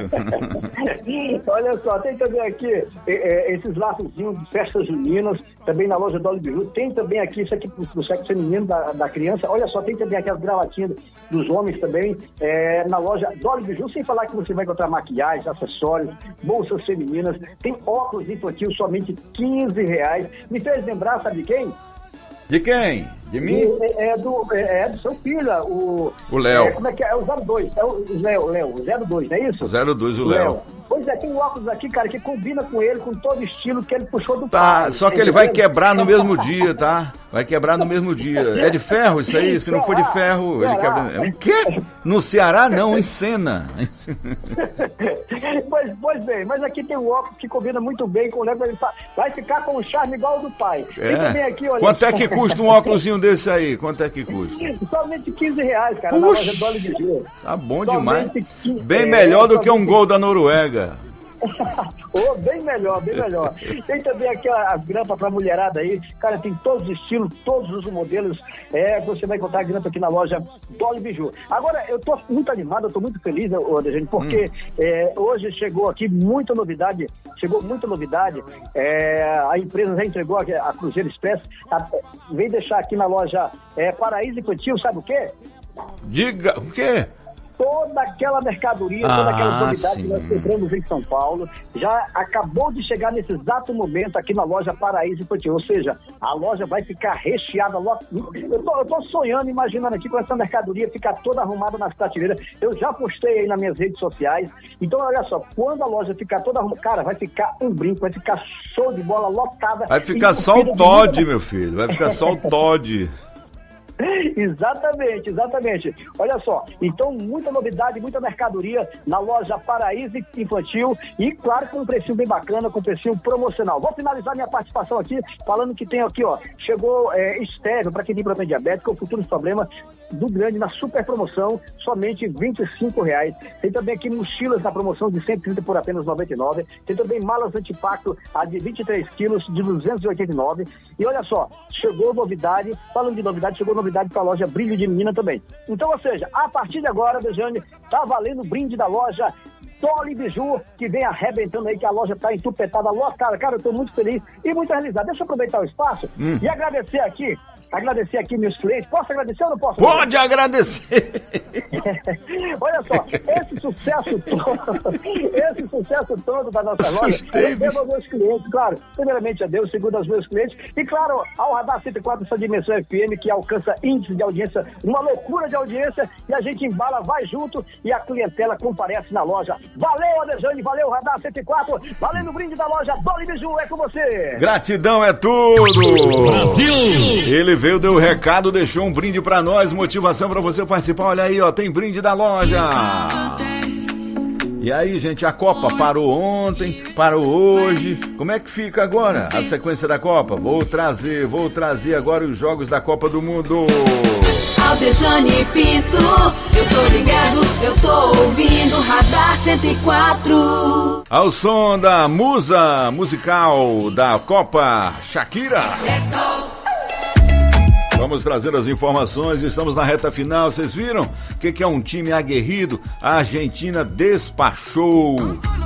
S16: Olha só, tem também aqui é, é, esses laçozinhos de festas juninas, também na loja Dolly Biju. Tem também aqui, isso aqui pro, pro sexo feminino da, da criança. Olha só, tem também aqui as gravatinhas dos homens também, é, na loja Dolly Biju, sem falar que você vai encontrar maquiagem, acessórios, bolsas femininas. Tem óculos infantil, somente quinze reais. Me fez lembrar, sabe de quem?
S9: De quem? De mim?
S16: É, é, do, é, é do seu filho, o...
S9: O Léo.
S16: É, como é que é? É o zero dois. É o Léo, Léo, zero dois, não é isso?
S9: zero dois, o Léo.
S16: Pois é, tem um óculos aqui, cara, que combina com ele, com todo o estilo que ele puxou do
S9: tá,
S16: pai.
S9: Tá, só que ele vai quebrar no mesmo dia, tá? Vai quebrar no mesmo dia. É de ferro isso aí? Se não for de ferro, ele quebra... É um quê? No Ceará, não, em Sena.
S16: Pois, pois bem, mas aqui tem um óculos que combina muito bem com o Léo, ele vai ficar com um charme igual ao do pai.
S9: É.
S16: Tem também aqui, olha...
S9: Quanto é que custa um óculosinho desse aí? Quanto é que custa?
S16: Somente quinze reais, cara, na loja Dolly Biju.
S9: Tá bom demais. quinze... Bem melhor do que um gol da Noruega.
S16: Oh, bem melhor, bem melhor. Tem também aqui a grampa pra mulherada aí. Cara, tem todos os estilos, todos os modelos. É, você vai encontrar a grampa aqui na loja Dolly Biju. Agora, eu tô muito animado, eu tô muito feliz, Adriano, porque hum. é, hoje chegou aqui muita novidade. Chegou muita novidade. É, a empresa já entregou a, a Cruzeiro Express. A, vem deixar aqui na loja é, Paraíso Infantil, sabe o quê?
S9: Diga, o quê?
S16: Toda aquela mercadoria,
S9: ah,
S16: toda aquela novidade
S9: sim.
S16: que nós compramos em São Paulo, já acabou de chegar nesse exato momento aqui na loja Paraíso Infantil. Ou seja, a loja vai ficar recheada. Eu tô, eu tô sonhando, imaginando aqui com essa mercadoria ficar toda arrumada nas prateleiras. Eu já postei aí nas minhas redes sociais. Então, olha só, quando a loja ficar toda arrumada, cara, vai ficar um brinco, vai ficar show de bola, lotada.
S9: Vai ficar só o Todd, meu filho. Vai ficar só o Todd.
S16: Exatamente, exatamente. Olha só, então muita novidade, muita mercadoria na loja Paraíso Infantil e claro com um precinho bem bacana, com um precinho promocional. Vou finalizar minha participação aqui falando que tem aqui, ó, chegou é, estéreo para quem tem problema diabético ou futuros problemas do grande na super promoção, somente vinte e cinco reais. Tem também aqui mochilas na promoção de cento e trinta por apenas noventa e nove. Tem também malas antipacto a de vinte e três quilos de duzentos e oitenta e nove. E olha só, chegou novidade, falando de novidade, chegou novidade para a loja Brilho de Menina também. Então, ou seja, a partir de agora, Dejane, tá valendo o brinde da loja Dolly Biju, que vem arrebentando aí, que a loja tá entupetada, lotada. Cara, eu tô muito feliz e muito realizado. Deixa eu aproveitar o espaço hum. e agradecer aqui Agradecer aqui meus clientes. Posso agradecer ou não posso?
S9: Pode agradecer!
S16: Olha só, esse sucesso todo, esse sucesso todo da nossa loja, eu devo aos meus clientes, claro. Primeiramente a Deus, segundo aos meus clientes, e claro, ao Radar cento e quatro, essa dimensão F M que alcança índice de audiência, uma loucura de audiência, e a gente embala, vai junto, e a clientela comparece na loja. Valeu, Adejane, valeu, Radar cento e quatro, valendo o brinde da loja Dolly Biju, é com você!
S9: Gratidão é tudo!
S12: Brasil!
S9: Ele Ele veio, deu o recado, deixou um brinde pra nós, motivação pra você participar. Olha aí, ó, tem brinde da loja. E aí, gente, a Copa parou ontem, parou hoje. Como é que fica agora a sequência da Copa? Vou trazer, vou trazer agora os jogos da Copa do Mundo.
S5: Aldejane Pinto, eu tô ligado, eu tô ouvindo Radar cento e quatro.
S9: Ao som da musa musical da Copa, Shakira.
S5: Let's go.
S9: Vamos trazer as informações, estamos na reta final. Vocês viram o que, que é um time aguerrido? A Argentina despachou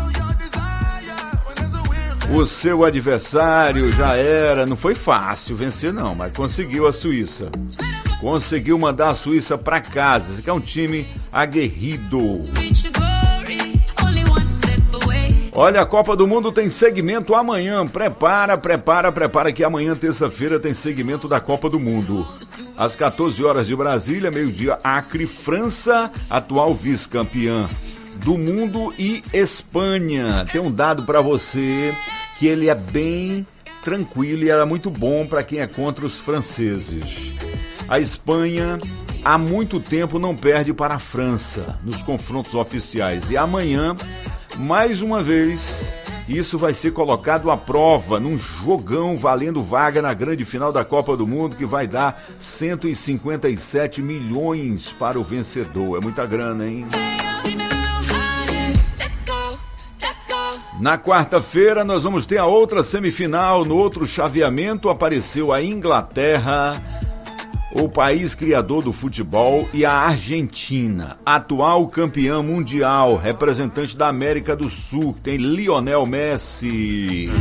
S9: o seu adversário, já era, não foi fácil vencer não, mas conseguiu a Suíça. Conseguiu mandar a Suíça para casa. Esse aqui é um time aguerrido. Olha, a Copa do Mundo tem segmento amanhã. Prepara, prepara, prepara que amanhã, terça-feira, tem segmento da Copa do Mundo. Às quatorze horas de Brasília, meio-dia, Acre, França, atual vice-campeã do mundo, e Espanha. Tem um dado para você que ele é bem tranquilo e era muito bom para quem é contra os franceses. A Espanha há muito tempo não perde para a França nos confrontos oficiais. E amanhã, mais uma vez, isso vai ser colocado à prova num jogão valendo vaga na grande final da Copa do Mundo, que vai dar cento e cinquenta e sete milhões para o vencedor. É muita grana, hein? Na quarta-feira nós vamos ter a outra semifinal. No outro chaveamento apareceu a Inglaterra, o país criador do futebol, e a Argentina, atual campeã mundial, representante da América do Sul, que tem Lionel Messi.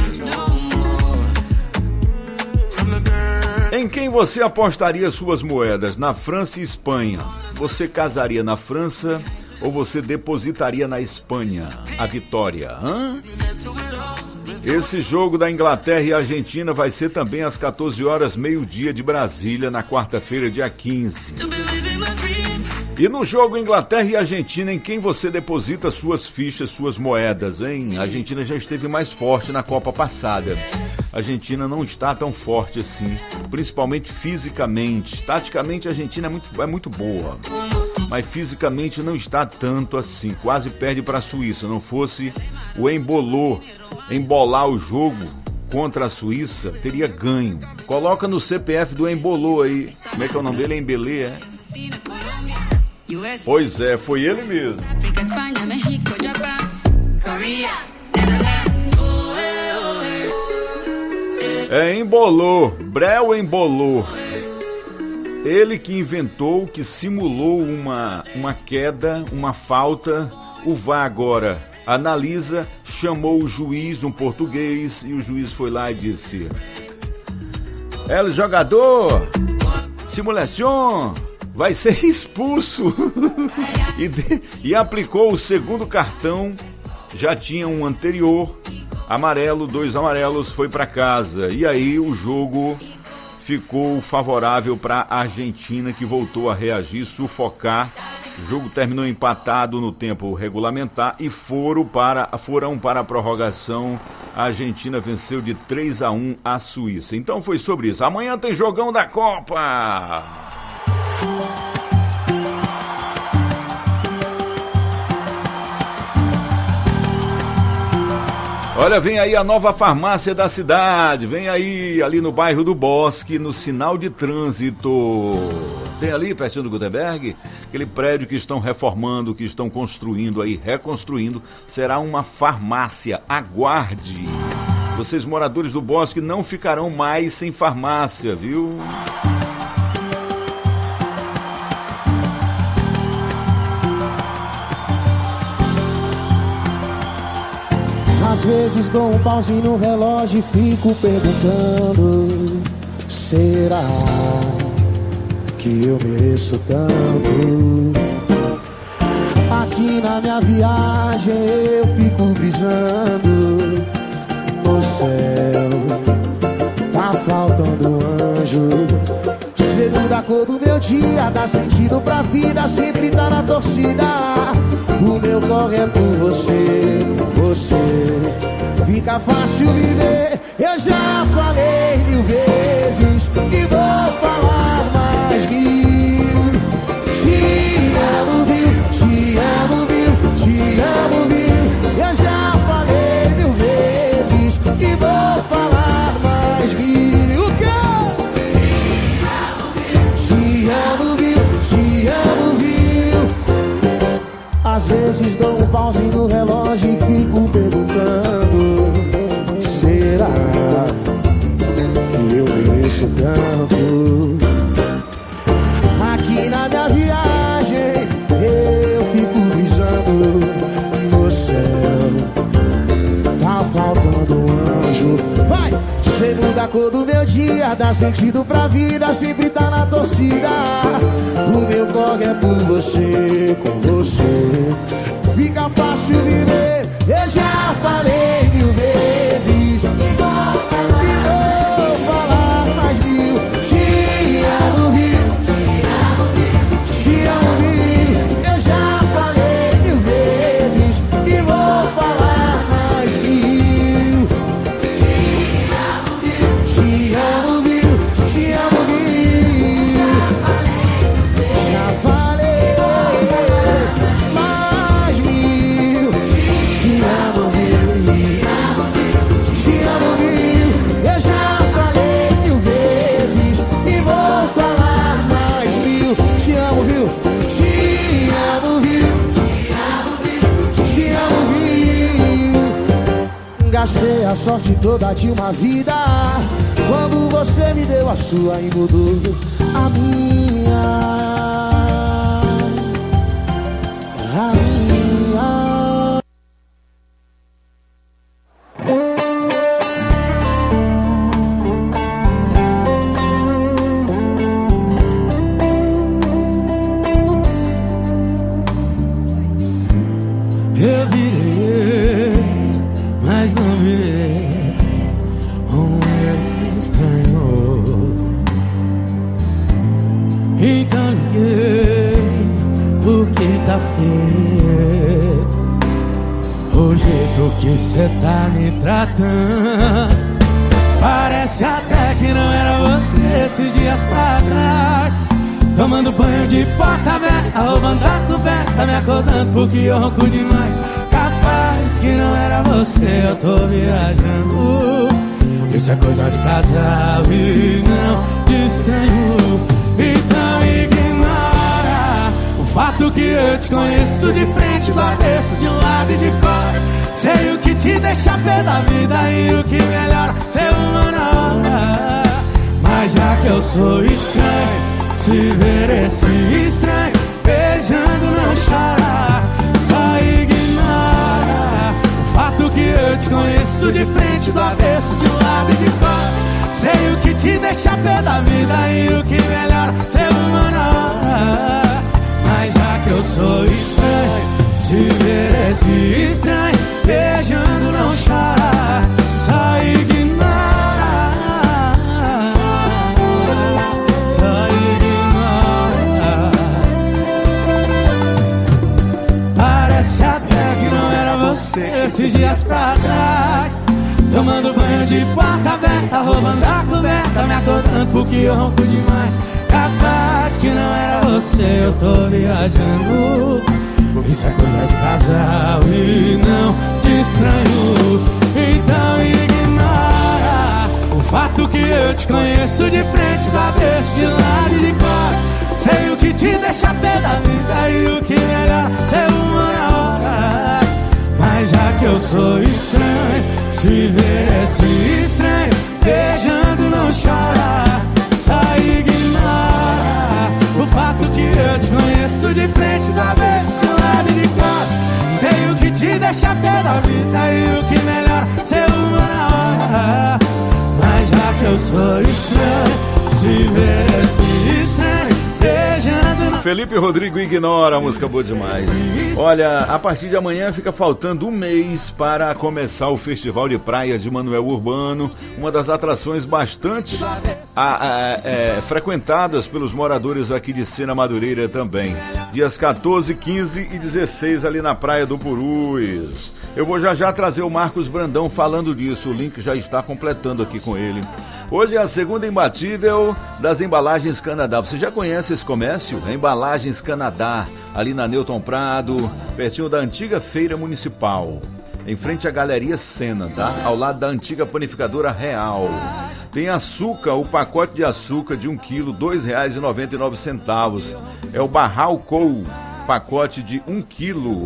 S9: Em quem você apostaria suas moedas? Na França e Espanha. Você casaria na França ou você depositaria na Espanha a vitória? Hã? Esse jogo da Inglaterra e Argentina vai ser também às quatorze horas, meio-dia de Brasília, na quarta-feira, dia quinze. E no jogo Inglaterra e Argentina, em quem você deposita suas fichas, suas moedas, hein? A Argentina já esteve mais forte na Copa passada. A Argentina não está tão forte assim, principalmente fisicamente. Taticamente, a Argentina é muito, é muito boa, mas fisicamente não está tanto assim. Quase perde para a Suíça. Não fosse o embolou, embolar o jogo contra a Suíça, teria ganho. Coloca no C P F do embolou aí. Como é que é o nome dele? Embelê, é? Pois é, foi ele mesmo. É, embolou, Breu embolou. Ele que inventou, que simulou uma, uma queda, uma falta. O V A R agora analisa, chamou o juiz, um português, e o juiz foi lá e disse: El jogador, simulação, vai ser expulso. e, de, e aplicou o segundo cartão. Já tinha um anterior, amarelo, dois amarelos, foi para casa. E aí o jogo ficou favorável para a Argentina, que voltou a reagir, sufocar. O jogo terminou empatado no tempo regulamentar e foram para, foram para a prorrogação. A Argentina venceu de três a um a Suíça. Então foi sobre isso. Amanhã tem jogão da Copa. Olha, vem aí a nova farmácia da cidade, vem aí, ali no bairro do Bosque, no sinal de trânsito. Tem ali, pertinho do Gutenberg, aquele prédio que estão reformando, que estão construindo aí, reconstruindo, será uma farmácia. Aguarde. Vocês, moradores do Bosque, não ficarão mais sem farmácia, viu?
S1: Às vezes dou um pauzinho no relógio e fico perguntando: será que eu mereço tanto? Aqui na minha viagem eu fico brisando no céu, tá faltando um anjo. Chego da cor do meu dia, dá sentido pra vida, sempre tá na torcida. O meu corre é por você, você fica fácil viver. Eu já falei mil vezes e vou falar vezes dou um pause no relógio e fico perguntando: será que eu mereço tanto? Aqui na minha viagem eu fico visando no céu, tá faltando um anjo. Vai! Chego da cor do meu dia, dá sentido pra vida, sempre tá na torcida. O meu corre é por você, com você fica fácil viver. Eu já falei mil vezes e vou falar, e vou falar mais mil. Te amo, viu? Te amo, viu? Eu já falei mil vezes e vou falar mais mil. Te amo, viu? Te amo, viu? Te amo, viu? Já falei mais mil. Te amo, viu? Te amo, viu? Eu já falei mil vezes e vou falar mais mil. Te amo, viu? Te amo, viu? Te amo, viu? Gastei a sorte toda de uma vida quando você me deu a sua e mudou a minha. A minha.
S10: Eu virei ex, mas não virei um estranho. Então liguei, porque tá feio o jeito que cê tá me tratando. Parece até que não era você esses dias pra trás. Tomando banho de porta aberta, roubando a coberta, me acordando porque eu ronco demais. Capaz que não era você, eu tô viajando. Isso é coisa de casal e não de estranho. Então ignora o fato que eu te conheço de frente, do avesso, de um lado e de costas. Sei o que te deixa pé da vida e o que melhora ser uma na hora. Mas já que eu sou estranho, se ver esse estranho beijando não chora. Só ignora o fato que eu te conheço de frente, do avesso, de um lado e de costas. Sei o que te deixa pé da vida e o que melhora ser uma na hora. Mas já que eu sou estranho, se ver esse estranho beijando não chora. Só ignora, só ignora. Parece até que não era você esses dias pra trás. Tomando banho de porta aberta, roubando a coberta, me acordando porque eu ronco demais. Capaz que não era você, eu tô viajando. Isso é coisa de casal e não de estranho. Então ignora o fato que eu te conheço de frente, do avesso, de lado e de costas. Sei o que te deixa pé da vida e o que melhor ser uma na hora. Mas já que eu sou estranho, se ver esse estranho beijando não chora. Só ignora o fato que eu te conheço de frente, do avesso, de lado e de costas. Sei o que te deixa pé da vida e o que melhor ser uma na hora. Mas já que eu sou estranho, se ver esse estranho beijando não...
S9: Felipe Rodrigo Ignora, a música boa demais. Olha, a partir de amanhã fica faltando um mês para começar o Festival de Praias de Manoel Urbano, uma das atrações bastante a, a, é, frequentadas pelos moradores aqui de Sena Madureira também. Dias quatorze, quinze e dezesseis ali na Praia do Purus. Eu vou já já trazer o Marcos Brandão falando disso, o link já está completando aqui com ele. Hoje é a segunda imbatível das Embalagens Canadá. Você já conhece esse comércio? Embalagens Canadá, ali na Newton Prado, pertinho da antiga feira municipal, em frente à Galeria Sena, tá? Ao lado da antiga panificadora Real. Tem açúcar, o pacote de açúcar de um quilo, dois reais e noventa e nove centavos. É o Barral Cou. pacote de um quilo.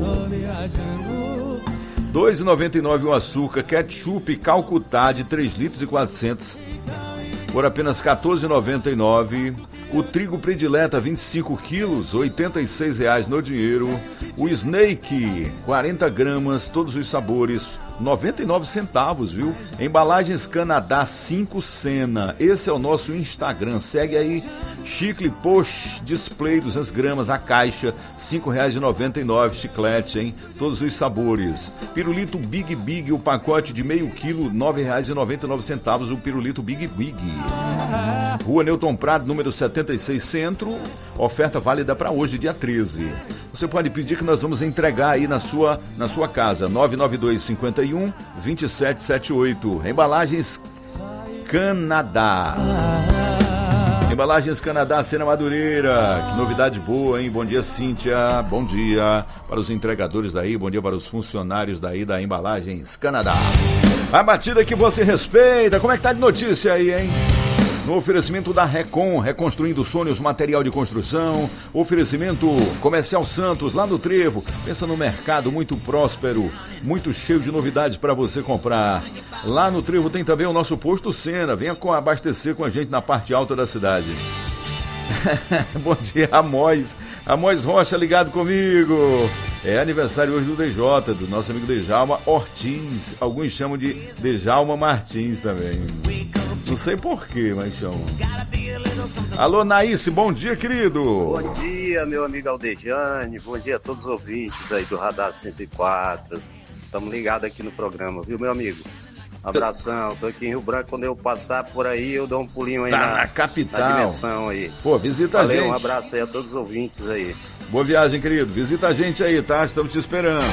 S9: dois reais e noventa e nove centavos o açúcar, ketchup Calcutá de três litros e quatrocentos por apenas quatorze reais e noventa e nove centavos. O trigo predileta, vinte e cinco quilos, oitenta e seis reais no dinheiro. O Snake, quarenta gramas, todos os sabores, noventa e nove centavos, viu? Embalagens Canadá cinco Sena. Esse é o nosso Instagram. Segue aí. Chicle Posh Display, duzentas gramas, a caixa, cinco reais e noventa e nove centavos. Chiclete, hein? Todos os sabores. Pirulito Big Big, o pacote de meio quilo, nove reais e noventa e nove centavos. O pirulito Big Big. Rua Newton Prado, número setenta e seis, Centro. Oferta válida para hoje, dia treze. Você pode pedir que nós vamos entregar aí na sua, na sua casa. nove nove dois cinco um, dois sete sete oito. Embalagens Canadá. Embalagens Canadá, Sena Madureira. Que novidade boa, hein? Bom dia, Cíntia. Bom dia para os entregadores daí. Bom dia para os funcionários daí da Embalagens Canadá. A batida que você respeita. Como é que tá de notícia aí, hein? No oferecimento da Recon, reconstruindo sonhos, material de construção. Oferecimento Comercial Santos, lá no Trevo. Pensa no mercado muito próspero, muito cheio de novidades para você comprar. Lá no Trevo tem também o nosso posto Sena. Venha abastecer com a gente na parte alta da cidade. Bom dia, Amós. Amós Rocha ligado comigo. É aniversário hoje do D J, do nosso amigo Dejalma Ortiz. Alguns chamam de Dejalma Martins também. Não sei porquê, mas chamam. Alô, Naíce, bom dia, querido.
S17: Bom dia, meu amigo Aldejane. Bom dia a todos os ouvintes aí do Radar cento e quatro. Estamos ligados aqui no programa, viu, meu amigo? Abração, tô aqui em Rio Branco. Quando eu passar por aí, eu dou um pulinho aí
S9: tá
S17: na,
S9: na capital.
S17: Na dimensão aí.
S9: Pô, visita
S17: Valeu,
S9: a gente.
S17: Um abraço aí a todos os ouvintes aí.
S9: Boa viagem, querido. Visita a gente aí, tá? Estamos te esperando.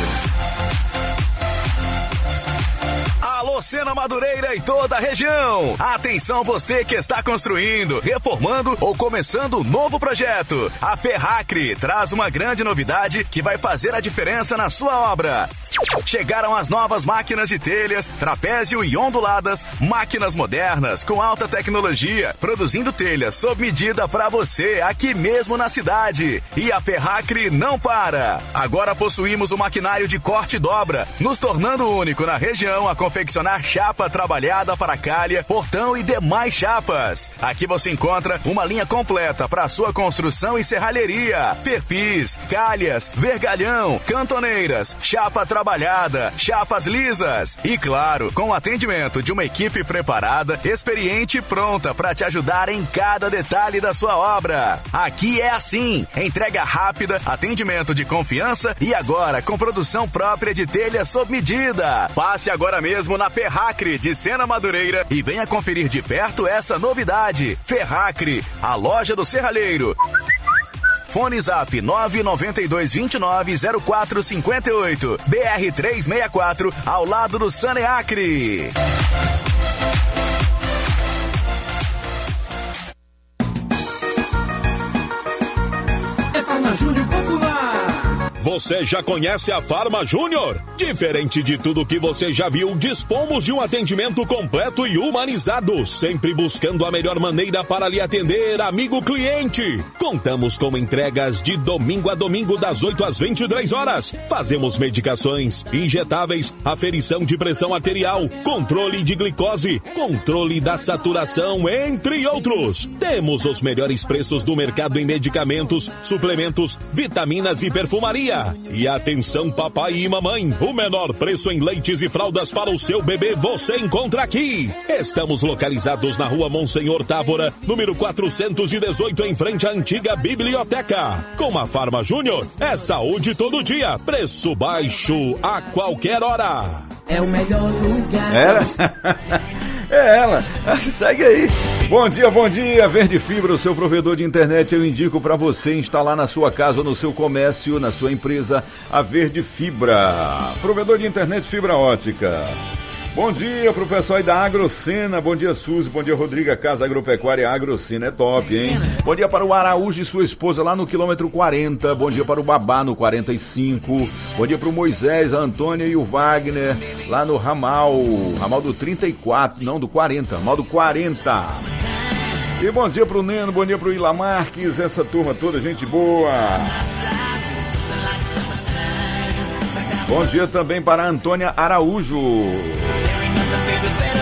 S12: Alô, Sena Madureira e toda a região. Atenção você que está construindo, reformando ou começando um novo projeto. A Ferracre traz uma grande novidade que vai fazer a diferença na sua obra. Chegaram as novas máquinas de telhas, trapézio e onduladas, máquinas modernas com alta tecnologia, produzindo telhas sob medida para você aqui mesmo na cidade. E a Ferracre não para. Agora possuímos o maquinário de corte e dobra, nos tornando único na região a confeccionar chapa trabalhada para calha, portão e demais chapas. Aqui você encontra uma linha completa para sua construção e serralheria, perfis, calhas, vergalhão, cantoneiras, chapa trabalhada, chapas lisas e, claro, com o atendimento de uma equipe preparada, experiente e pronta para te ajudar em cada detalhe da sua obra. Aqui é assim, entrega rápida, atendimento de confiança e agora com produção própria de telha sob medida. Passe agora mesmo na Ferracre de Sena Madureira e venha conferir de perto essa novidade. Ferracre, a loja do serralheiro. Fone Zap nove nove dois dois nove zero quatro cinco oito, B R trezentos e sessenta e quatro, ao lado do Saneacre.
S10: É Farma Júnior Popular.
S12: Você já conhece a Farma Júnior? Diferente de tudo que você já viu, dispomos de um atendimento completo e humanizado, sempre buscando a melhor maneira para lhe atender, amigo cliente. Contamos com entregas de domingo a domingo das oito às vinte e três horas. Fazemos medicações, injetáveis, aferição de pressão arterial, controle de glicose, controle da saturação, entre outros. Temos os melhores preços do mercado em medicamentos, suplementos, vitaminas e perfumaria. E atenção papai e mamãe, o menor preço em leites e fraldas para o seu bebê você encontra aqui. Estamos localizados na rua Monsenhor Távora, número quatrocentos e dezoito, em frente à antiga biblioteca. Com a Farma Júnior, é saúde todo dia, preço baixo a qualquer hora.
S10: É o melhor lugar.
S9: Era? É ela, segue aí. Bom dia, bom dia, Verde Fibra, o seu provedor de internet. Eu indico para você instalar na sua casa ou no seu comércio, na sua empresa, a Verde Fibra, provedor de internet fibra ótica. Bom dia pro pessoal aí da Agrocena, bom dia Suzy, bom dia Rodrigo, Casa Agropecuária Agrocena é top, hein? Bom dia para o Araújo e sua esposa lá no quilômetro quarenta, bom dia para o Babá no quarenta e cinco, bom dia pro Moisés, a Antônia e o Wagner lá no ramal, ramal do trinta e quatro, não do quarenta, ramal do quarenta. E bom dia pro Neno, bom dia pro Ila Marques, essa turma toda, gente boa. Bom dia também para a Antônia Araújo.